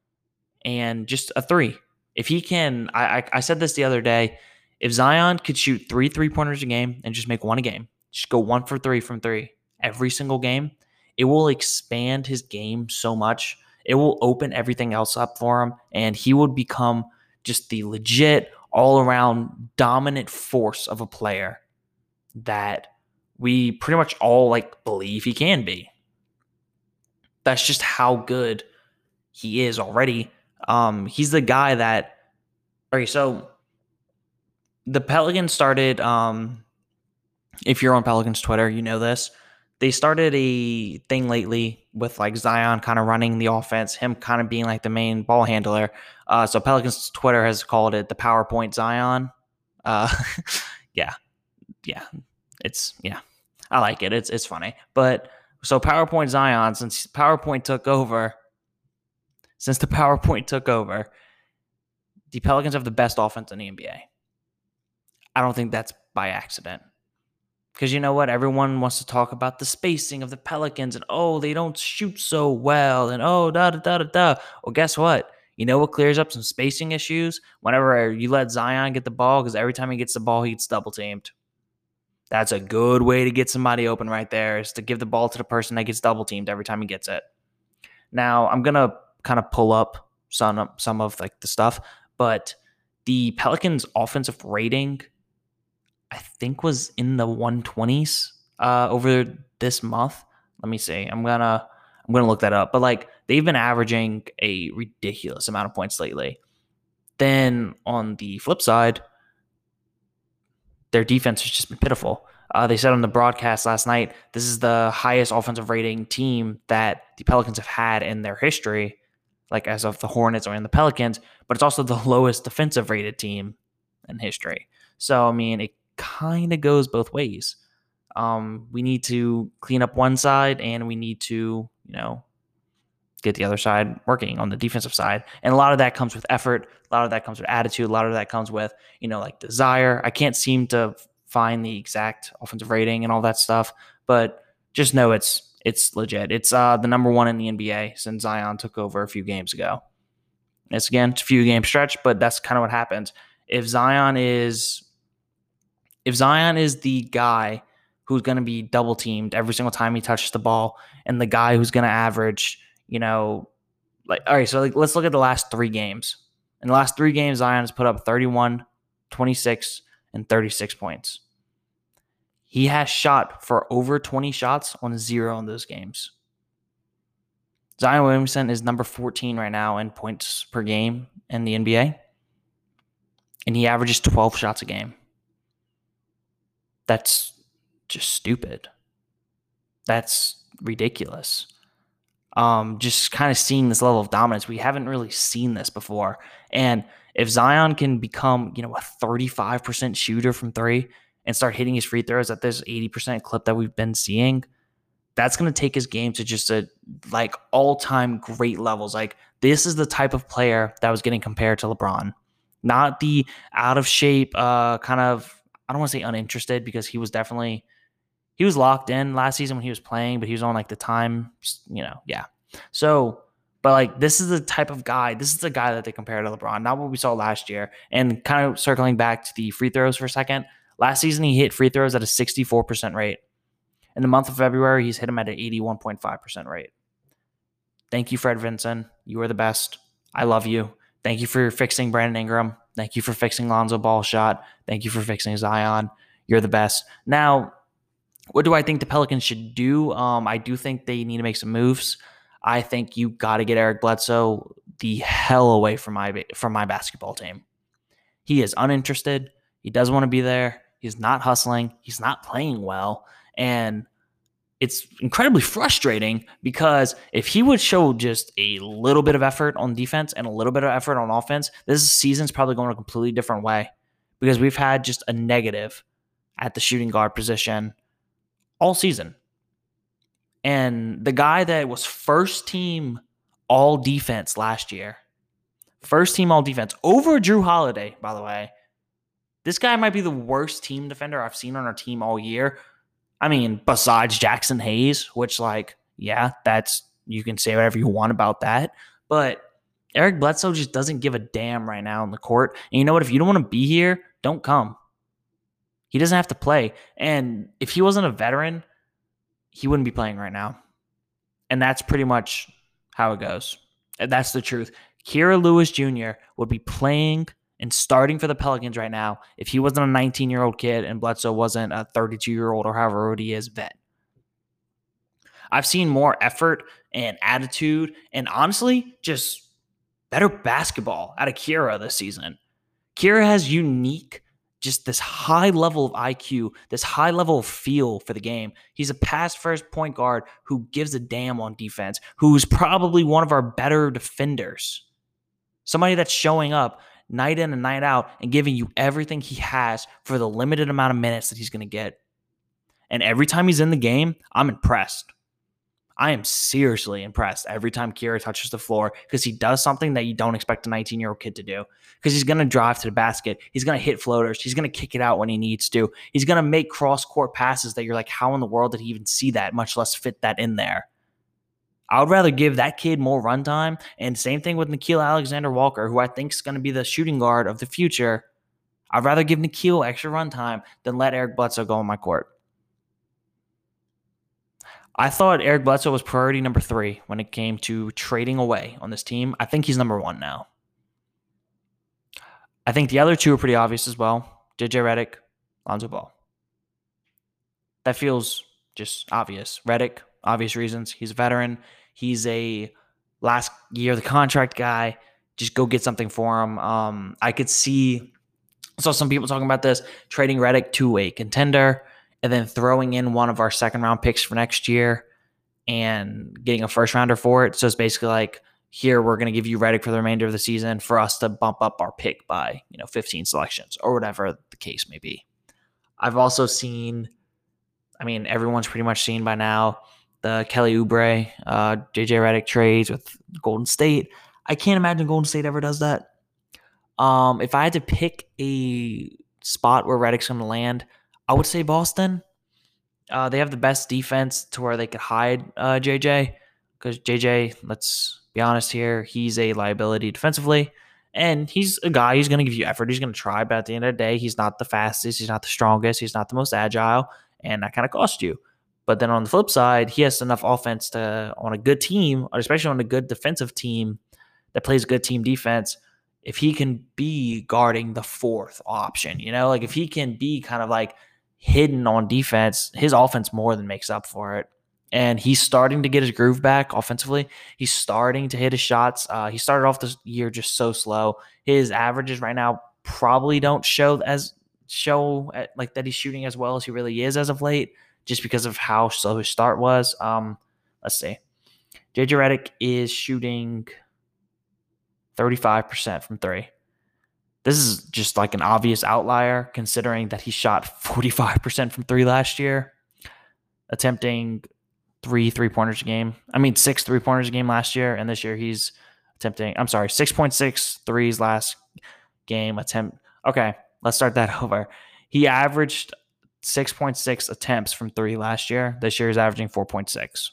and just a three. If he can, I, I, I said this the other day, if Zion could shoot three three-pointers a game and just make one a game, just go one for three from three every single game, it will expand his game so much. It will open everything else up for him, and he would become just the legit all-around dominant force of a player that we pretty much all like believe he can be. That's just how good he is already. Um, he's the guy that, okay, so the Pelicans started, um, if you're on Pelicans Twitter, you know this. They started a thing lately with like Zion kind of running the offense, him kind of being like the main ball handler. Uh, so Pelicans Twitter has called it the PowerPoint Zion. Uh, yeah, yeah, it's yeah, I like it. It's it's funny, but so PowerPoint Zion, since PowerPoint took over, since the PowerPoint took over, the Pelicans have the best offense in the N B A. I don't think that's by accident. Because you know what? Everyone wants to talk about the spacing of the Pelicans and, oh, they don't shoot so well and, oh, da-da-da-da-da. Well, guess what? You know what clears up some spacing issues? Whenever you let Zion get the ball, because every time he gets the ball, he gets double-teamed. That's a good way to get somebody open right there, is to give the ball to the person that gets double-teamed every time he gets it. Now, I'm going to kind of pull up some, some of like the stuff, but the Pelicans' offensive rating, I think, was in the one twenties uh, over this month. Let me see. I'm gonna I'm gonna look that up. But like, they've been averaging a ridiculous amount of points lately. Then on the flip side, their defense has just been pitiful. Uh, they said on the broadcast last night, this is the highest offensive rating team that the Pelicans have had in their history, like as of the Hornets or in the Pelicans, but it's also the lowest defensive rated team in history. So, I mean, it kind of goes both ways. Um, we need to clean up one side, and we need to, you know, get the other side working on the defensive side. And a lot of that comes with effort. A lot of that comes with attitude. A lot of that comes with, you know, like desire. I can't seem to find the exact offensive rating and all that stuff, but just know it's it's legit. It's uh, the number one in the N B A since Zion took over a few games ago. It's again, it's a few game stretch, but that's kind of what happens. If Zion is if Zion is the guy who's going to be double teamed every single time he touches the ball, and the guy who's going to average, you know, like, all right, so like, let's look at the last three games. In the last three games, Zion has put up thirty-one, twenty-six, and thirty-six points. He has shot for over twenty shots on zero in those games. Zion Williamson is number fourteen right now in points per game in the N B A, and he averages twelve shots a game. That's just stupid. That's ridiculous. Um, just kind of seeing this level of dominance. We haven't really seen this before. And if Zion can become, you know, a thirty-five percent shooter from three and start hitting his free throws at this eighty percent clip that we've been seeing, that's going to take his game to just a like all-time great levels. Like, this is the type of player that was getting compared to LeBron, not the out of shape, uh, kind of, I don't want to say uninterested, because he was definitely, he was locked in last season when he was playing, but he was on like the time, you know, yeah. So, but like, this is the type of guy, this is the guy that they compare to LeBron, not what we saw last year. And kind of circling back to the free throws for a second, last season he hit free throws at a sixty-four percent rate. In the month of February, he's hit him at an eighty-one point five percent rate. Thank you, Fred Vinson. You are the best. I love you. Thank you for fixing Brandon Ingram. Thank you for fixing Lonzo Ball shot. Thank you for fixing Zion. You're the best. Now, what do I think the Pelicans should do? Um, I do think they need to make some moves. I think you got to get Eric Bledsoe the hell away from my from my basketball team. He is uninterested. He doesn't want to be there. He's not hustling. He's not playing well. And it's incredibly frustrating, because if he would show just a little bit of effort on defense and a little bit of effort on offense, this season's probably going a completely different way, because we've had just a negative at the shooting guard position all season. And the guy that was first team all defense last year, first team all defense over Drew Holiday, by the way, this guy might be the worst team defender I've seen on our team all year. I mean, besides Jackson Hayes, which, like, yeah, that's, you can say whatever you want about that. But Eric Bledsoe just doesn't give a damn right now in the court. And you know what? If you don't want to be here, don't come. He doesn't have to play. And if he wasn't a veteran, he wouldn't be playing right now. And that's pretty much how it goes. And that's the truth. Kira Lewis Junior would be playing and starting for the Pelicans right now if he wasn't a nineteen-year-old kid and Bledsoe wasn't a thirty-two-year-old or however old he is vet. I've seen more effort and attitude and honestly just better basketball out of Kira this season. Kira has unique, just this high level of I Q, this high level of feel for the game. He's a pass-first point guard who gives a damn on defense, who's probably one of our better defenders. Somebody that's showing up night in and night out and giving you everything he has for the limited amount of minutes that he's going to get. And every time he's in the game, I'm impressed. I am seriously impressed every time Kira touches the floor, because he does something that you don't expect a nineteen-year-old kid to do. Because he's going to drive to the basket. He's going to hit floaters. He's going to kick it out when he needs to. He's going to make cross-court passes that you're like, how in the world did he even see that, much less fit that in there? I would rather give that kid more runtime. And same thing with Nickeil Alexander-Walker, who I think is going to be the shooting guard of the future. I'd rather give Nickeil extra runtime than let Eric Bledsoe go on my court. I thought Eric Bledsoe was priority number three when it came to trading away on this team. I think he's number one now. I think the other two are pretty obvious as well. J J Redick, Lonzo Ball. That feels just obvious. Redick, obvious reasons. He's a veteran. He's a last year of the contract guy. Just go get something for him. Um, I could see, I saw some people talking about this, trading Redick to a contender and then throwing in one of our second round picks for next year and getting a first rounder for it. So it's basically like, here, we're going to give you Redick for the remainder of the season for us to bump up our pick by, you know, fifteen selections or whatever the case may be. I've also seen, I mean, everyone's pretty much seen by now, the Kelly Oubre, uh, J J Redick trades with Golden State. I can't imagine Golden State ever does that. Um, if I had to pick a spot where Redick's going to land, I would say Boston. Uh, they have the best defense to where they could hide uh, J J, because J J, let's be honest here, he's a liability defensively, and he's a guy, he's going to give you effort, he's going to try, but at the end of the day, he's not the fastest, he's not the strongest, he's not the most agile, and that kind of costs you. But then on the flip side, he has enough offense to, on a good team, especially on a good defensive team that plays good team defense, if he can be guarding the fourth option, you know, like if he can be kind of like hidden on defense, his offense more than makes up for it. And he's starting to get his groove back offensively. He's starting to hit his shots. Uh, he started off this year just so slow. His averages right now probably don't show as show at, like that he's shooting as well as he really is as of late, just because of how slow his start was. Um, let's see. J J Redick is shooting thirty-five percent from three. This is just like an obvious outlier considering that he shot forty-five percent from three last year, attempting three three-pointers a game. I mean, six three-pointers a game last year, and this year he's attempting, I'm sorry, six point six threes last game attempt. Okay, let's start that over. He averaged six point six attempts from three last year. This year he's averaging four point six.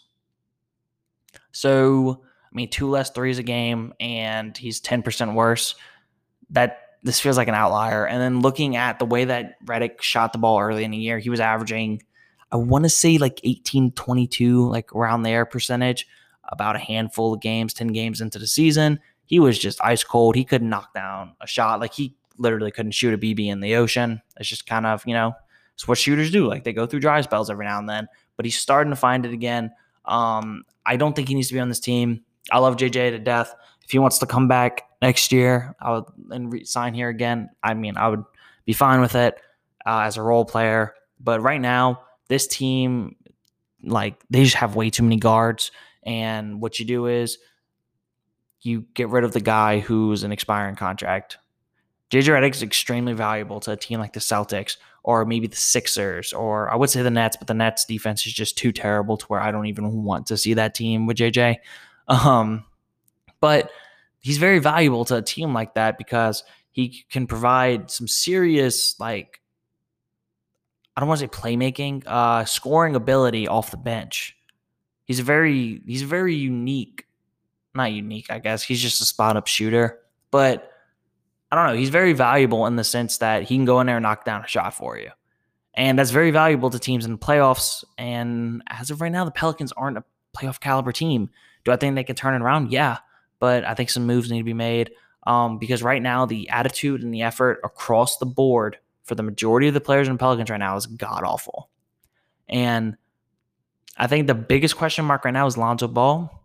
So, I mean, two less threes a game, and he's ten percent worse. That This feels like an outlier. And then looking at the way that Redick shot the ball early in the year, he was averaging, I want to say like eighteen, twenty-two, like around there percentage, about a handful of games, ten games into the season. He was just ice cold. He couldn't knock down a shot. Like he literally couldn't shoot a B B in the ocean. It's just kind of, you know, it's what shooters do. Like they go through dry spells every now and then, but he's starting to find it again. Um, I don't think he needs to be on this team. I love J J to death. If he wants to come back next year, I would and re- sign here again. I mean, I would be fine with it uh, as a role player. But right now, this team, like, they just have way too many guards. And what you do is you get rid of the guy who's an expiring contract. J J Redick is extremely valuable to a team like the Celtics or maybe the Sixers, or I would say the Nets, but the Nets defense is just too terrible to where I don't even want to see that team with J J. Um, but he's very valuable to a team like that because he can provide some serious, like, I don't want to say playmaking, uh, scoring ability off the bench. He's a very, he's very unique, not unique, I guess. He's just a spot up shooter, but I don't know. He's very valuable in the sense that he can go in there and knock down a shot for you. And that's very valuable to teams in the playoffs. And as of right now, the Pelicans aren't a playoff caliber team. Do I think they can turn it around? Yeah. But I think some moves need to be made um, because right now the attitude and the effort across the board for the majority of the players in the Pelicans right now is god-awful. And I think the biggest question mark right now is Lonzo Ball.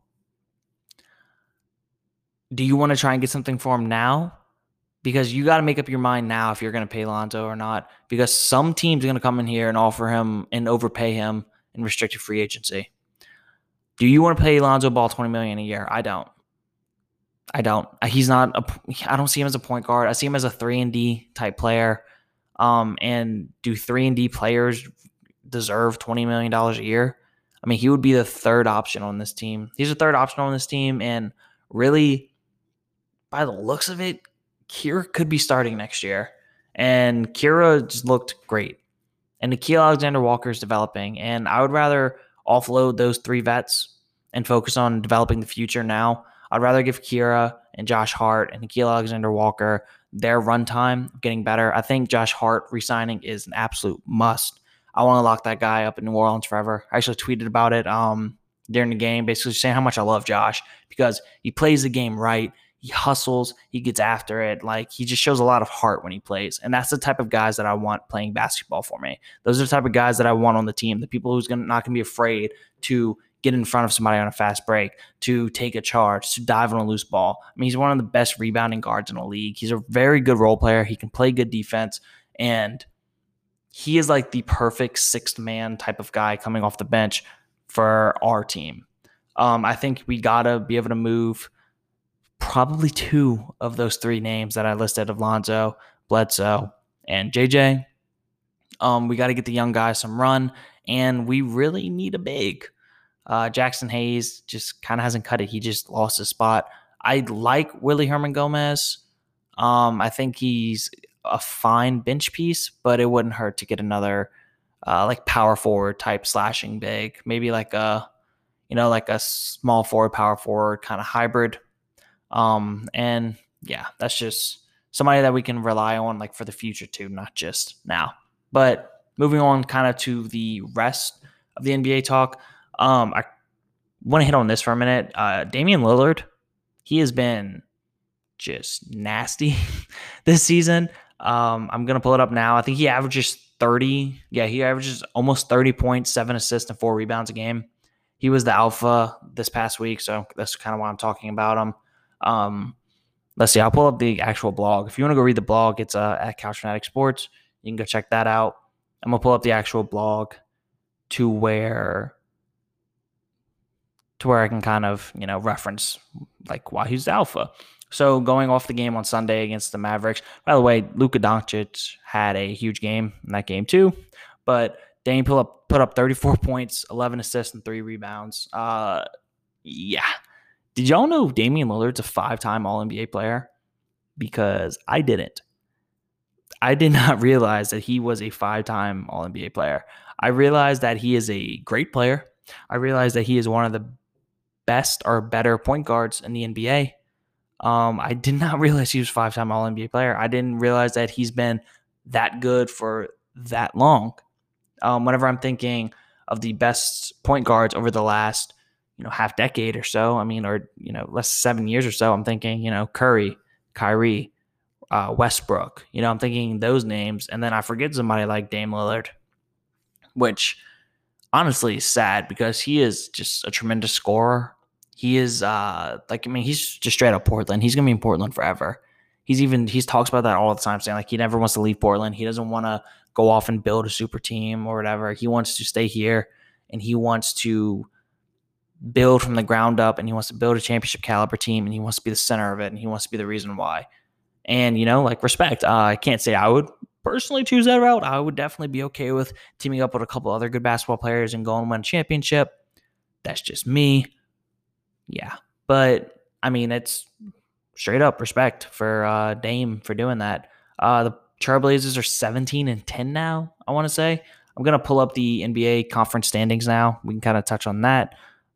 Do you want to try and get something for him now? Because you got to make up your mind now if you're going to pay Lonzo or not. Because some team's going to come in here and offer him and overpay him in restricted free agency. Do you want to pay Lonzo Ball twenty million dollars a year? I don't. I don't. He's not a. I don't see him as a point guard. I see him as a three and D type player. Um, and do three and D players deserve twenty million dollars a year? I mean, he would be the third option on this team. He's a third option on this team, and really, by the looks of it, Kira could be starting next year. And Kira just looked great. And Nickeil Alexander-Walker is developing, and I would rather offload those three vets and focus on developing the future now. I'd rather give Kira and Josh Hart and Nickeil Alexander-Walker their runtime getting better. I think Josh Hart re-signing is an absolute must. I want to lock that guy up in New Orleans forever. I actually tweeted about it um, during the game, basically saying how much I love Josh because he plays the game right. He hustles. He gets after it. Like, he just shows a lot of heart when he plays. And that's the type of guys that I want playing basketball for me. Those are the type of guys that I want on the team. The people who's gonna, not going to be afraid to get in front of somebody on a fast break, to take a charge, to dive on a loose ball. I mean, he's one of the best rebounding guards in the league. He's a very good role player. He can play good defense. And he is like the perfect sixth man type of guy coming off the bench for our team. Um, I think we got to be able to move probably two of those three names that I listed of Lonzo, Bledsoe, and J J. Um, we got to get the young guys some run, and we really need a big. Uh, Jackson Hayes just kind of hasn't cut it. He just lost his spot. I like Willie Herman Gomez. Um, I think he's a fine bench piece, but it wouldn't hurt to get another uh, like power forward type slashing big, maybe like a you know like a small forward, power forward kind of hybrid. Um, and yeah, that's just somebody that we can rely on like for the future too, not just now. But moving on kind of to the rest of the N B A talk, um, I want to hit on this for a minute. Uh, Damian Lillard, he has been just nasty this season. Um, I'm going to pull it up now. I think he averages thirty. Yeah, he averages almost thirty points, seven assists, and four rebounds a game. He was the alpha this past week, so that's kind of why I'm talking about him. Um, let's see. I'll pull up the actual blog. If you want to go read the blog, it's uh, at Couch Fanatic Sports. You can go check that out. I'm going to pull up the actual blog to where to where I can kind of, you know, reference like why he's the alpha. So going off the game on Sunday against the Mavericks, by the way, Luka Doncic had a huge game in that game too, but Dame put up, put up thirty-four points, eleven assists, and three rebounds. Uh, yeah. Did y'all know Damian Lillard's a five-time All N B A player? Because I didn't. I did not realize that he was a five-time All N B A player. I realized that he is a great player. I realized that he is one of the best or better point guards in the N B A. Um, I did not realize he was a five-time All N B A player. I didn't realize that he's been that good for that long. Um, whenever I'm thinking of the best point guards over the last, you know, half decade or so, I mean, or, you know, less seven years or so, I'm thinking, you know, Curry, Kyrie, uh, Westbrook, you know, I'm thinking those names. And then I forget somebody like Dame Lillard, which honestly is sad because he is just a tremendous scorer. He is uh like, I mean, he's just straight up Portland. He's gonna be in Portland forever. He's even he's talks about that all the time, saying like he never wants to leave Portland. He doesn't want to go off and build a super team or whatever. He wants to stay here and he wants to build from the ground up and he wants to build a championship caliber team and he wants to be the center of it and he wants to be the reason why. And, you know, like respect. Uh, I can't say I would personally choose that route. I would definitely be okay with teaming up with a couple other good basketball players and going and win a championship. That's just me. Yeah. But, I mean, it's straight up respect for uh, Dame for doing that. Uh, the Trailblazers are seventeen and ten now, I want to say. I'm going to pull up the N B A conference standings now. We can kind of touch on that.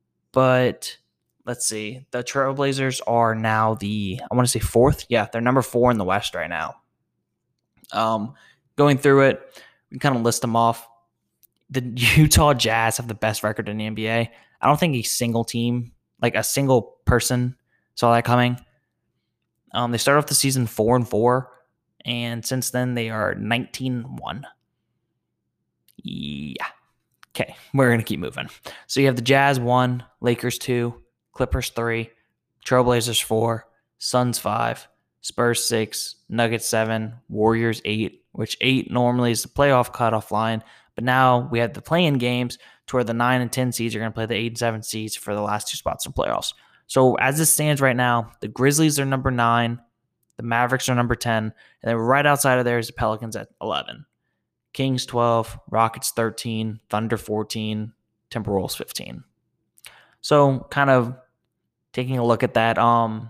But let's see. The Trailblazers are now the, I want to say fourth. Yeah, they're number four in the West right now. Um, going through it, we can kind of list them off. The Utah Jazz have the best record in the N B A. I don't think a single team, like a single person, saw that coming. Um, they started off the season four and four, and since then they are nineteen and one. Yeah. Okay, we're gonna keep moving. So you have the Jazz one, Lakers two, Clippers three, Trailblazers four, Suns five, Spurs six, Nuggets seven, Warriors eight, which eight normally is the playoff cutoff line. But now we have the play-in games to where the nine and ten seeds are going to play the eight and seven seeds for the last two spots in playoffs. So as it stands right now, the Grizzlies are number nine, the Mavericks are number ten, and then right outside of there is the Pelicans at eleven. Kings twelve, Rockets thirteen, Thunder fourteen, Timberwolves fifteen. So kind of taking a look at that, um,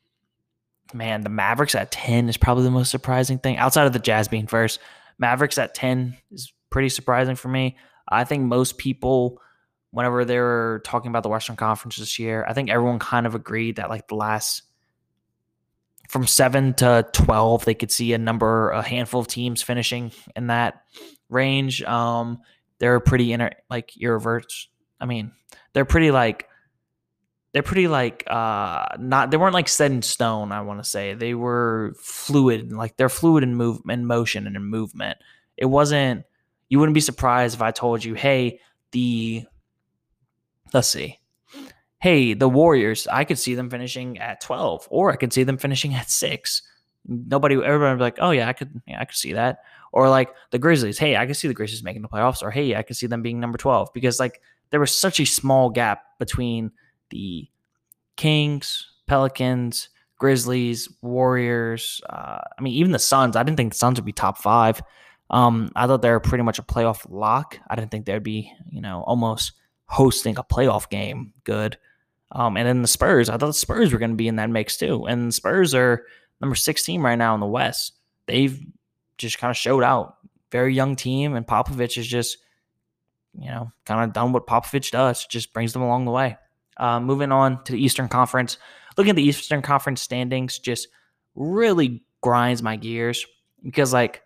man, the Mavericks at ten is probably the most surprising thing. Outside of the Jazz being first, Mavericks at ten is pretty surprising for me. I think most people, whenever they were talking about the Western Conference this year, I think everyone kind of agreed that like the last from seven to twelve, they could see a number, a handful of teams finishing in that range. Um, they're pretty inter, like irreverse. I mean, they're pretty like, they're pretty like, uh, not, they weren't like set in stone. I want to say they were fluid, like they're fluid in move, in motion and in movement. It wasn't, you wouldn't be surprised if I told you, hey, the, let's see. Hey, the Warriors, I could see them finishing at twelve, or I could see them finishing at six. Nobody, everybody would be like, oh yeah, I could, yeah, I could see that. Or like the Grizzlies, hey, I could see the Grizzlies making the playoffs, or hey, I could see them being number twelve, because like there was such a small gap between the Kings, Pelicans, Grizzlies, Warriors. Uh, I mean, even the Suns. I didn't think the Suns would be top five. Um, I thought they were pretty much a playoff lock. I didn't think they'd be, you know, almost hosting a playoff game good. Um, and then the Spurs, I thought the Spurs were going to be in that mix too. And the Spurs are number sixteen right now in the West. They've just kind of showed out. Very young team, and Popovich is just, you know, kind of done what Popovich does, just brings them along the way. Uh, moving on to the Eastern Conference. Looking at the Eastern Conference standings just really grinds my gears because, like,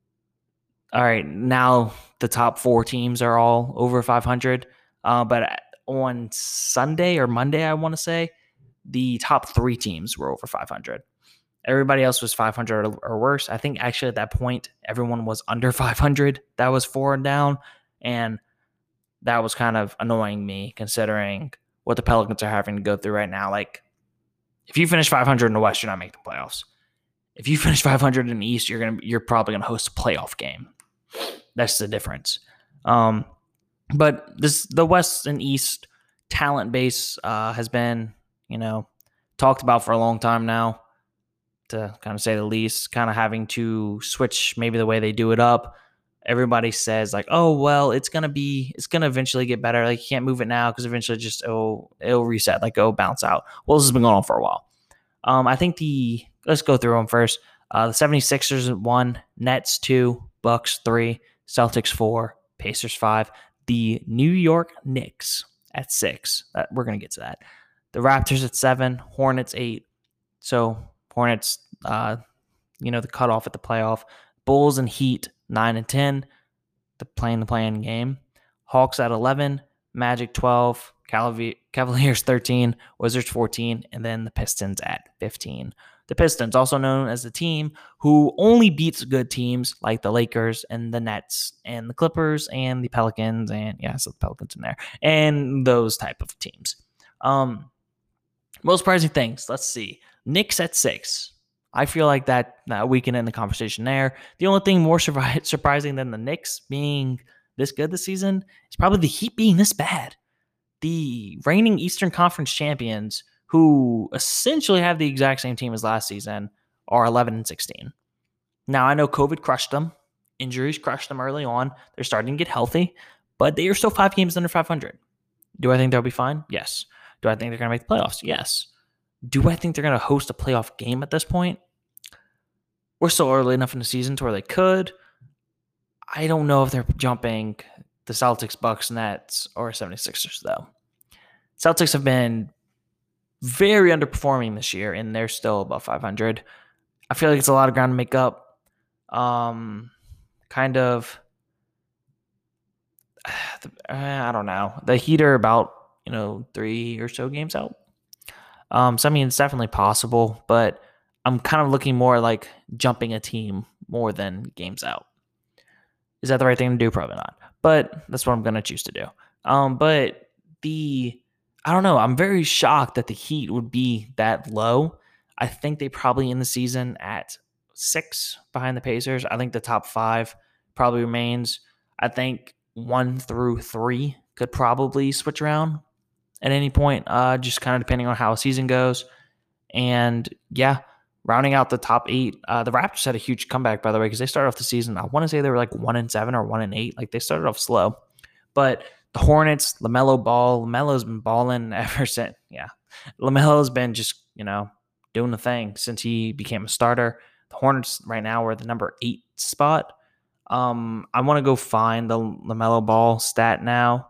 all right, now the top four teams are all over five hundred. Uh, but on Sunday or Monday, I want to say, the top three teams were over five hundred. Everybody else was five hundred or worse. I think actually at that point, everyone was under five hundred. That was four and down. And that was kind of annoying me considering what the Pelicans are having to go through right now. Like, if you finish five hundred in the West, you're not making the playoffs. If you finish five hundred in the East, you're gonna you're probably gonna host a playoff game. That's the difference. Um, but this the West and East talent base uh, has been, you know, talked about for a long time now, to kind of say the least. Kind of having to switch maybe the way they do it up. Everybody says like, oh well, it's gonna be, it's gonna eventually get better. Like, you can't move it now because eventually just it'll it'll reset, like it'll bounce out. Well, this has been going on for a while. Um, I think the let's go through them first. Uh, the 76ers one, Nets two, Bucks three, Celtics four, Pacers five. The New York Knicks at six. Uh, we're gonna get to that. The Raptors at seven, Hornets eight. So Hornets, uh, you know, the cutoff at the playoff. Bulls and Heat nine and ten. The playing the playing game. Hawks at eleven, Magic twelve, Cavaliers thirteen, Wizards fourteen, and then the Pistons at fifteen. The Pistons, also known as the team who only beats good teams like the Lakers and the Nets and the Clippers and the Pelicans, and yeah, so the Pelicans in there, and those type of teams. Um, most surprising things, let's see. Knicks at six. I feel like that, that we can end the conversation there. The only thing more surpri- surprising than the Knicks being this good this season is probably the Heat being this bad. The reigning Eastern Conference champions, who essentially have the exact same team as last season, are eleven and sixteen. Now, I know COVID crushed them. Injuries crushed them early on. They're starting to get healthy, but they are still five games under five hundred. Do I think they'll be fine? Yes. Do I think they're going to make the playoffs? Yes. Do I think they're going to host a playoff game at this point? We're still early enough in the season to where they could. I don't know if they're jumping the Celtics, Bucks, Nets, or 76ers, though. Celtics have been very underperforming this year, and they're still above five hundred. I feel like it's a lot of ground to make up. Um, kind of, I don't know. The Heat are about, you know, three or so games out. Um, so, I mean, it's definitely possible, but I'm kind of looking more like jumping a team more than games out. Is that the right thing to do? Probably not. But that's what I'm going to choose to do. Um, but the, I don't know. I'm very shocked that the Heat would be that low. I think they probably end the season at six behind the Pacers. I think the top five probably remains. I think one through three could probably switch around at any point, uh, just kind of depending on how a season goes. And yeah, rounding out the top eight, uh, the Raptors had a huge comeback, by the way, because they started off the season, I want to say they were like one and seven or one and eight. Like, they started off slow. But the Hornets, LaMelo Ball, LaMelo's been balling ever since. Yeah, LaMelo's been just, you know, doing the thing since he became a starter. The Hornets right now are the number eight spot. Um, I want to go find the LaMelo Ball stat now.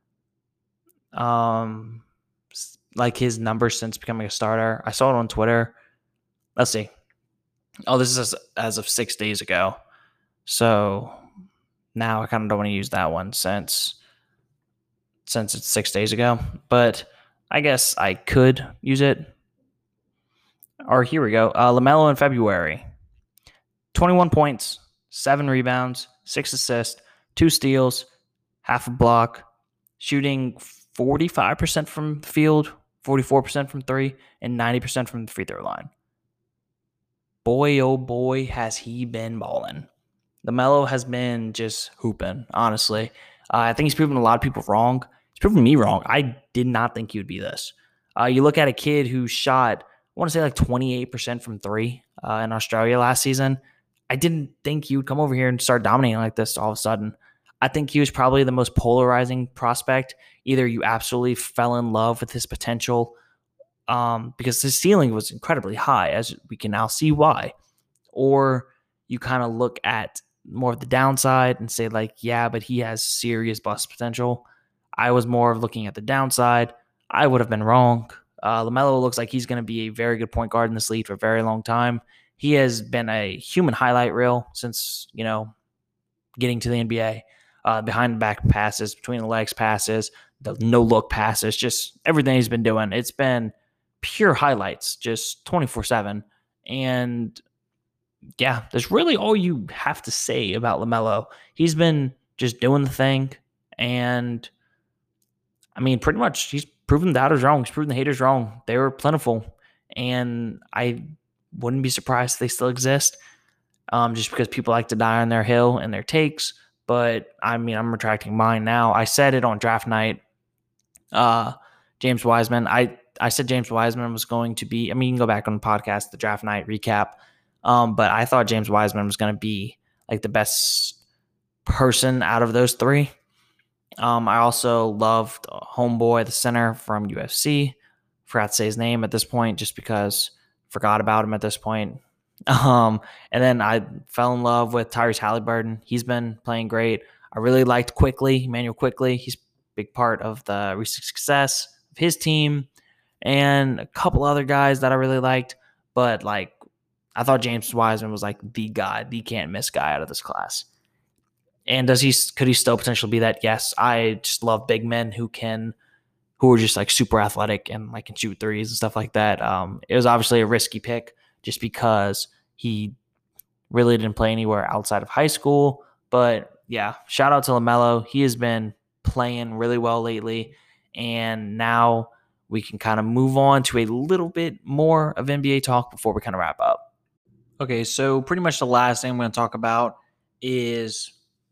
Um, like his numbers since becoming a starter. I saw it on Twitter. Let's see. Oh, this is as, as of six days ago. So now I kind of don't want to use that one since since it's six days ago. But I guess I could use it. Or here we go. Uh, LaMelo in February. twenty-one points, seven rebounds, six assists, two steals, half a block, shooting forty-five percent from the field, forty-four percent from three, and ninety percent from the free throw line. Boy, oh boy, has he been balling. LaMelo has been just hooping, honestly. Uh, I think he's proven a lot of people wrong. He's proven me wrong. I did not think he would be this. Uh, you look at a kid who shot, I want to say like twenty-eight percent from three uh, in Australia last season. I didn't think he would come over here and start dominating like this all of a sudden. I think he was probably the most polarizing prospect. Either you absolutely fell in love with his potential, um, because his ceiling was incredibly high, as we can now see why, or you kind of look at more of the downside and say, like, yeah, but he has serious bust potential. I was more of looking at the downside. I would have been wrong. Uh, LaMelo looks like he's going to be a very good point guard in this league for a very long time. He has been a human highlight reel since, you know, getting to the N B A. Uh, behind the back passes, between the legs passes, the no look passes, just everything he's been doing. It's been pure highlights, just twenty-four seven. And yeah, that's really all you have to say about LaMelo. He's been just doing the thing. And I mean, pretty much he's proven the doubters wrong. He's proven the haters wrong. They were plentiful. And I wouldn't be surprised if they still exist, um, just because people like to die on their hill and their takes. But I mean, I'm retracting mine now. I said it on draft night. Uh, James Wiseman. I, I said James Wiseman was going to be, I mean, you can go back on the podcast, the draft night recap. Um, but I thought James Wiseman was going to be like the best person out of those three. Um, I also loved Homeboy, the center from U F C. Forgot to say his name at this point just because forgot about him at this point. Um, and then I fell in love with Tyrese Halliburton. He's been playing great. I really liked Quickly, Emmanuel Quickly. He's a big part of the recent success of his team, and a couple other guys that I really liked. But like, I thought James Wiseman was like the guy, the can't miss guy out of this class. And does he could he still potentially be that? Yes. I just love big men who can who are just like super athletic and like can shoot threes and stuff like that. Um, it was obviously a risky pick just because he really didn't play anywhere outside of high school. But yeah, shout out to LaMelo. He has been playing really well lately. And now we can kind of move on to a little bit more of N B A talk before we kind of wrap up. Okay, so pretty much the last thing I'm going to talk about is,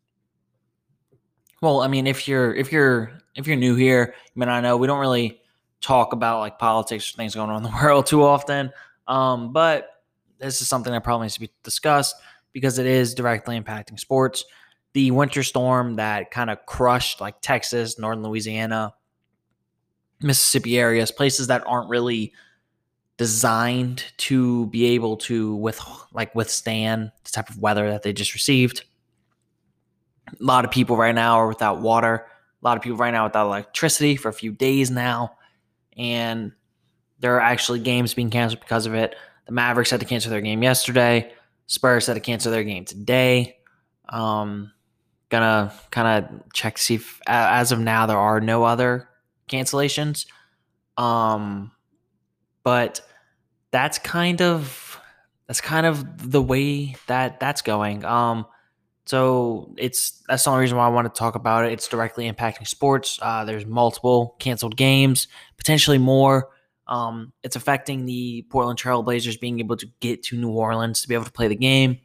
well, I mean, if you're if you're if you're new here, I mean, I know we don't really talk about like politics or things going on in the world too often, um, but this is something that probably needs to be discussed because it is directly impacting sports. The winter storm that kind of crushed like Texas, northern Louisiana, Mississippi areas, places that aren't really designed to be able to with like withstand the type of weather that they just received. A lot of people right now are without water. A lot of people right now without electricity for a few days now. And there are actually games being canceled because of it. The Mavericks had to cancel their game yesterday. Spurs had to cancel their game today. Um, gonna kind of check to see if, as of now, there are no other cancellations. Um, but that's kind of that's kind of the way that that's going. Um, so it's that's the only reason why I want to talk about it. It's directly impacting sports. Uh, there's multiple canceled games, potentially more. Um, it's affecting the Portland Trail Blazers being able to get to New Orleans to be able to play the game.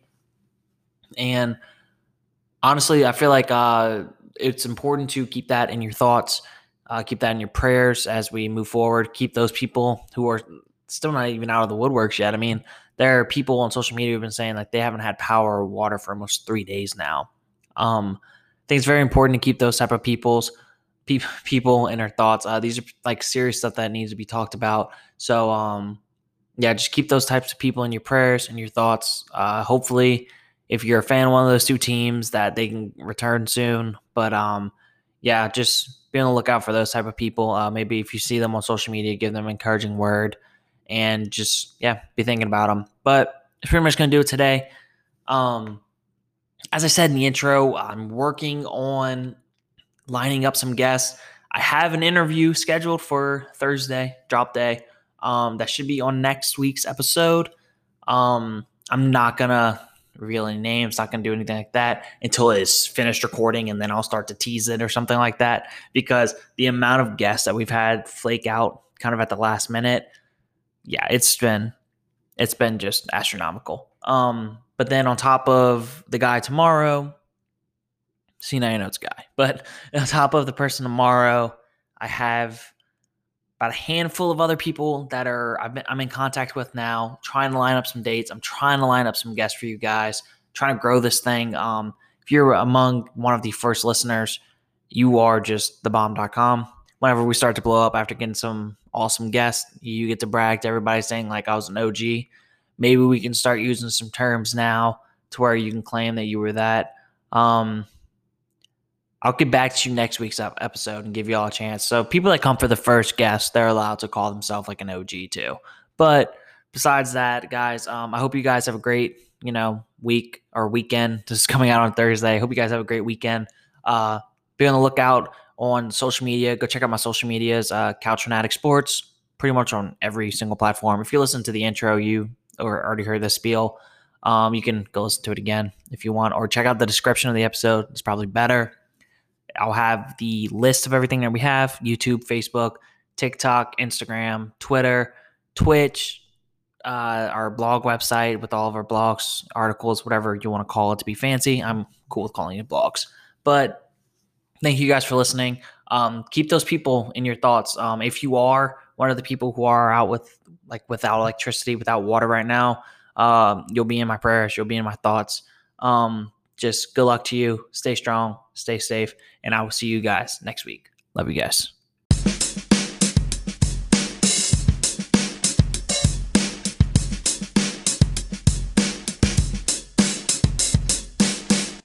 And honestly, I feel like uh, it's important to keep that in your thoughts, uh, keep that in your prayers as we move forward. Keep those people who are still not even out of the woodworks yet. I mean, there are people on social media who've been saying like they haven't had power or water for almost three days now. Um, I think it's very important to keep those type of people's pe- people in their thoughts. Uh, these are like serious stuff that needs to be talked about. So um, yeah, just keep those types of people in your prayers and your thoughts. Uh, hopefully, if you're a fan of one of those two teams, that they can return soon. But um, yeah, just be on the lookout for those type of people. Uh, maybe if you see them on social media, give them an encouraging word. And just, yeah, be thinking about them. But it's pretty much going to do it today. Um, as I said in the intro, I'm working on lining up some guests. I have an interview scheduled for Thursday, drop day. Um, that should be on next week's episode. Um, I'm not going to reveal any names, not going to do anything like that until it's finished recording, and then I'll start to tease it or something like that, because the amount of guests that we've had flake out kind of at the last minute, yeah, it's been it's been just astronomical. Um, but then on top of the guy tomorrow, see, now you know it's a guy. But on top of the person tomorrow, I have about a handful of other people that are I've been, I'm in contact with now, trying to line up some dates. I'm trying to line up some guests for you guys, trying to grow this thing. Um, if if you're among one of the first listeners, you are just the bomb dot com. Whenever we start to blow up after getting some awesome guests, you get to brag to everybody saying like I was an O G. Maybe we can start using some terms now to where you can claim that you were that. Um, I'll get back to you next week's episode and give you all a chance. So people that come for the first guest, they're allowed to call themselves like an O G too. But besides that, guys, um, I hope you guys have a great, you know, week or weekend. This is coming out on Thursday. I hope you guys have a great weekend. Uh, be on the lookout on social media. Go check out my social medias, uh, Couch Fanatic Sports, pretty much on every single platform. If you listen to the intro, you or already heard this spiel, um, you can go listen to it again if you want, or check out the description of the episode. It's probably better. I'll have the list of everything that we have: YouTube, Facebook, TikTok, Instagram, Twitter, Twitch, uh, our blog website with all of our blogs, articles, whatever you want to call it to be fancy. I'm cool with calling it blogs. But thank you guys for listening. Um, keep those people in your thoughts. Um, if you are one of the people who are out with like without electricity, without water right now, um, you'll be in my prayers. You'll be in my thoughts. Um, just good luck to you. Stay strong, stay safe, and I will see you guys next week. Love you guys.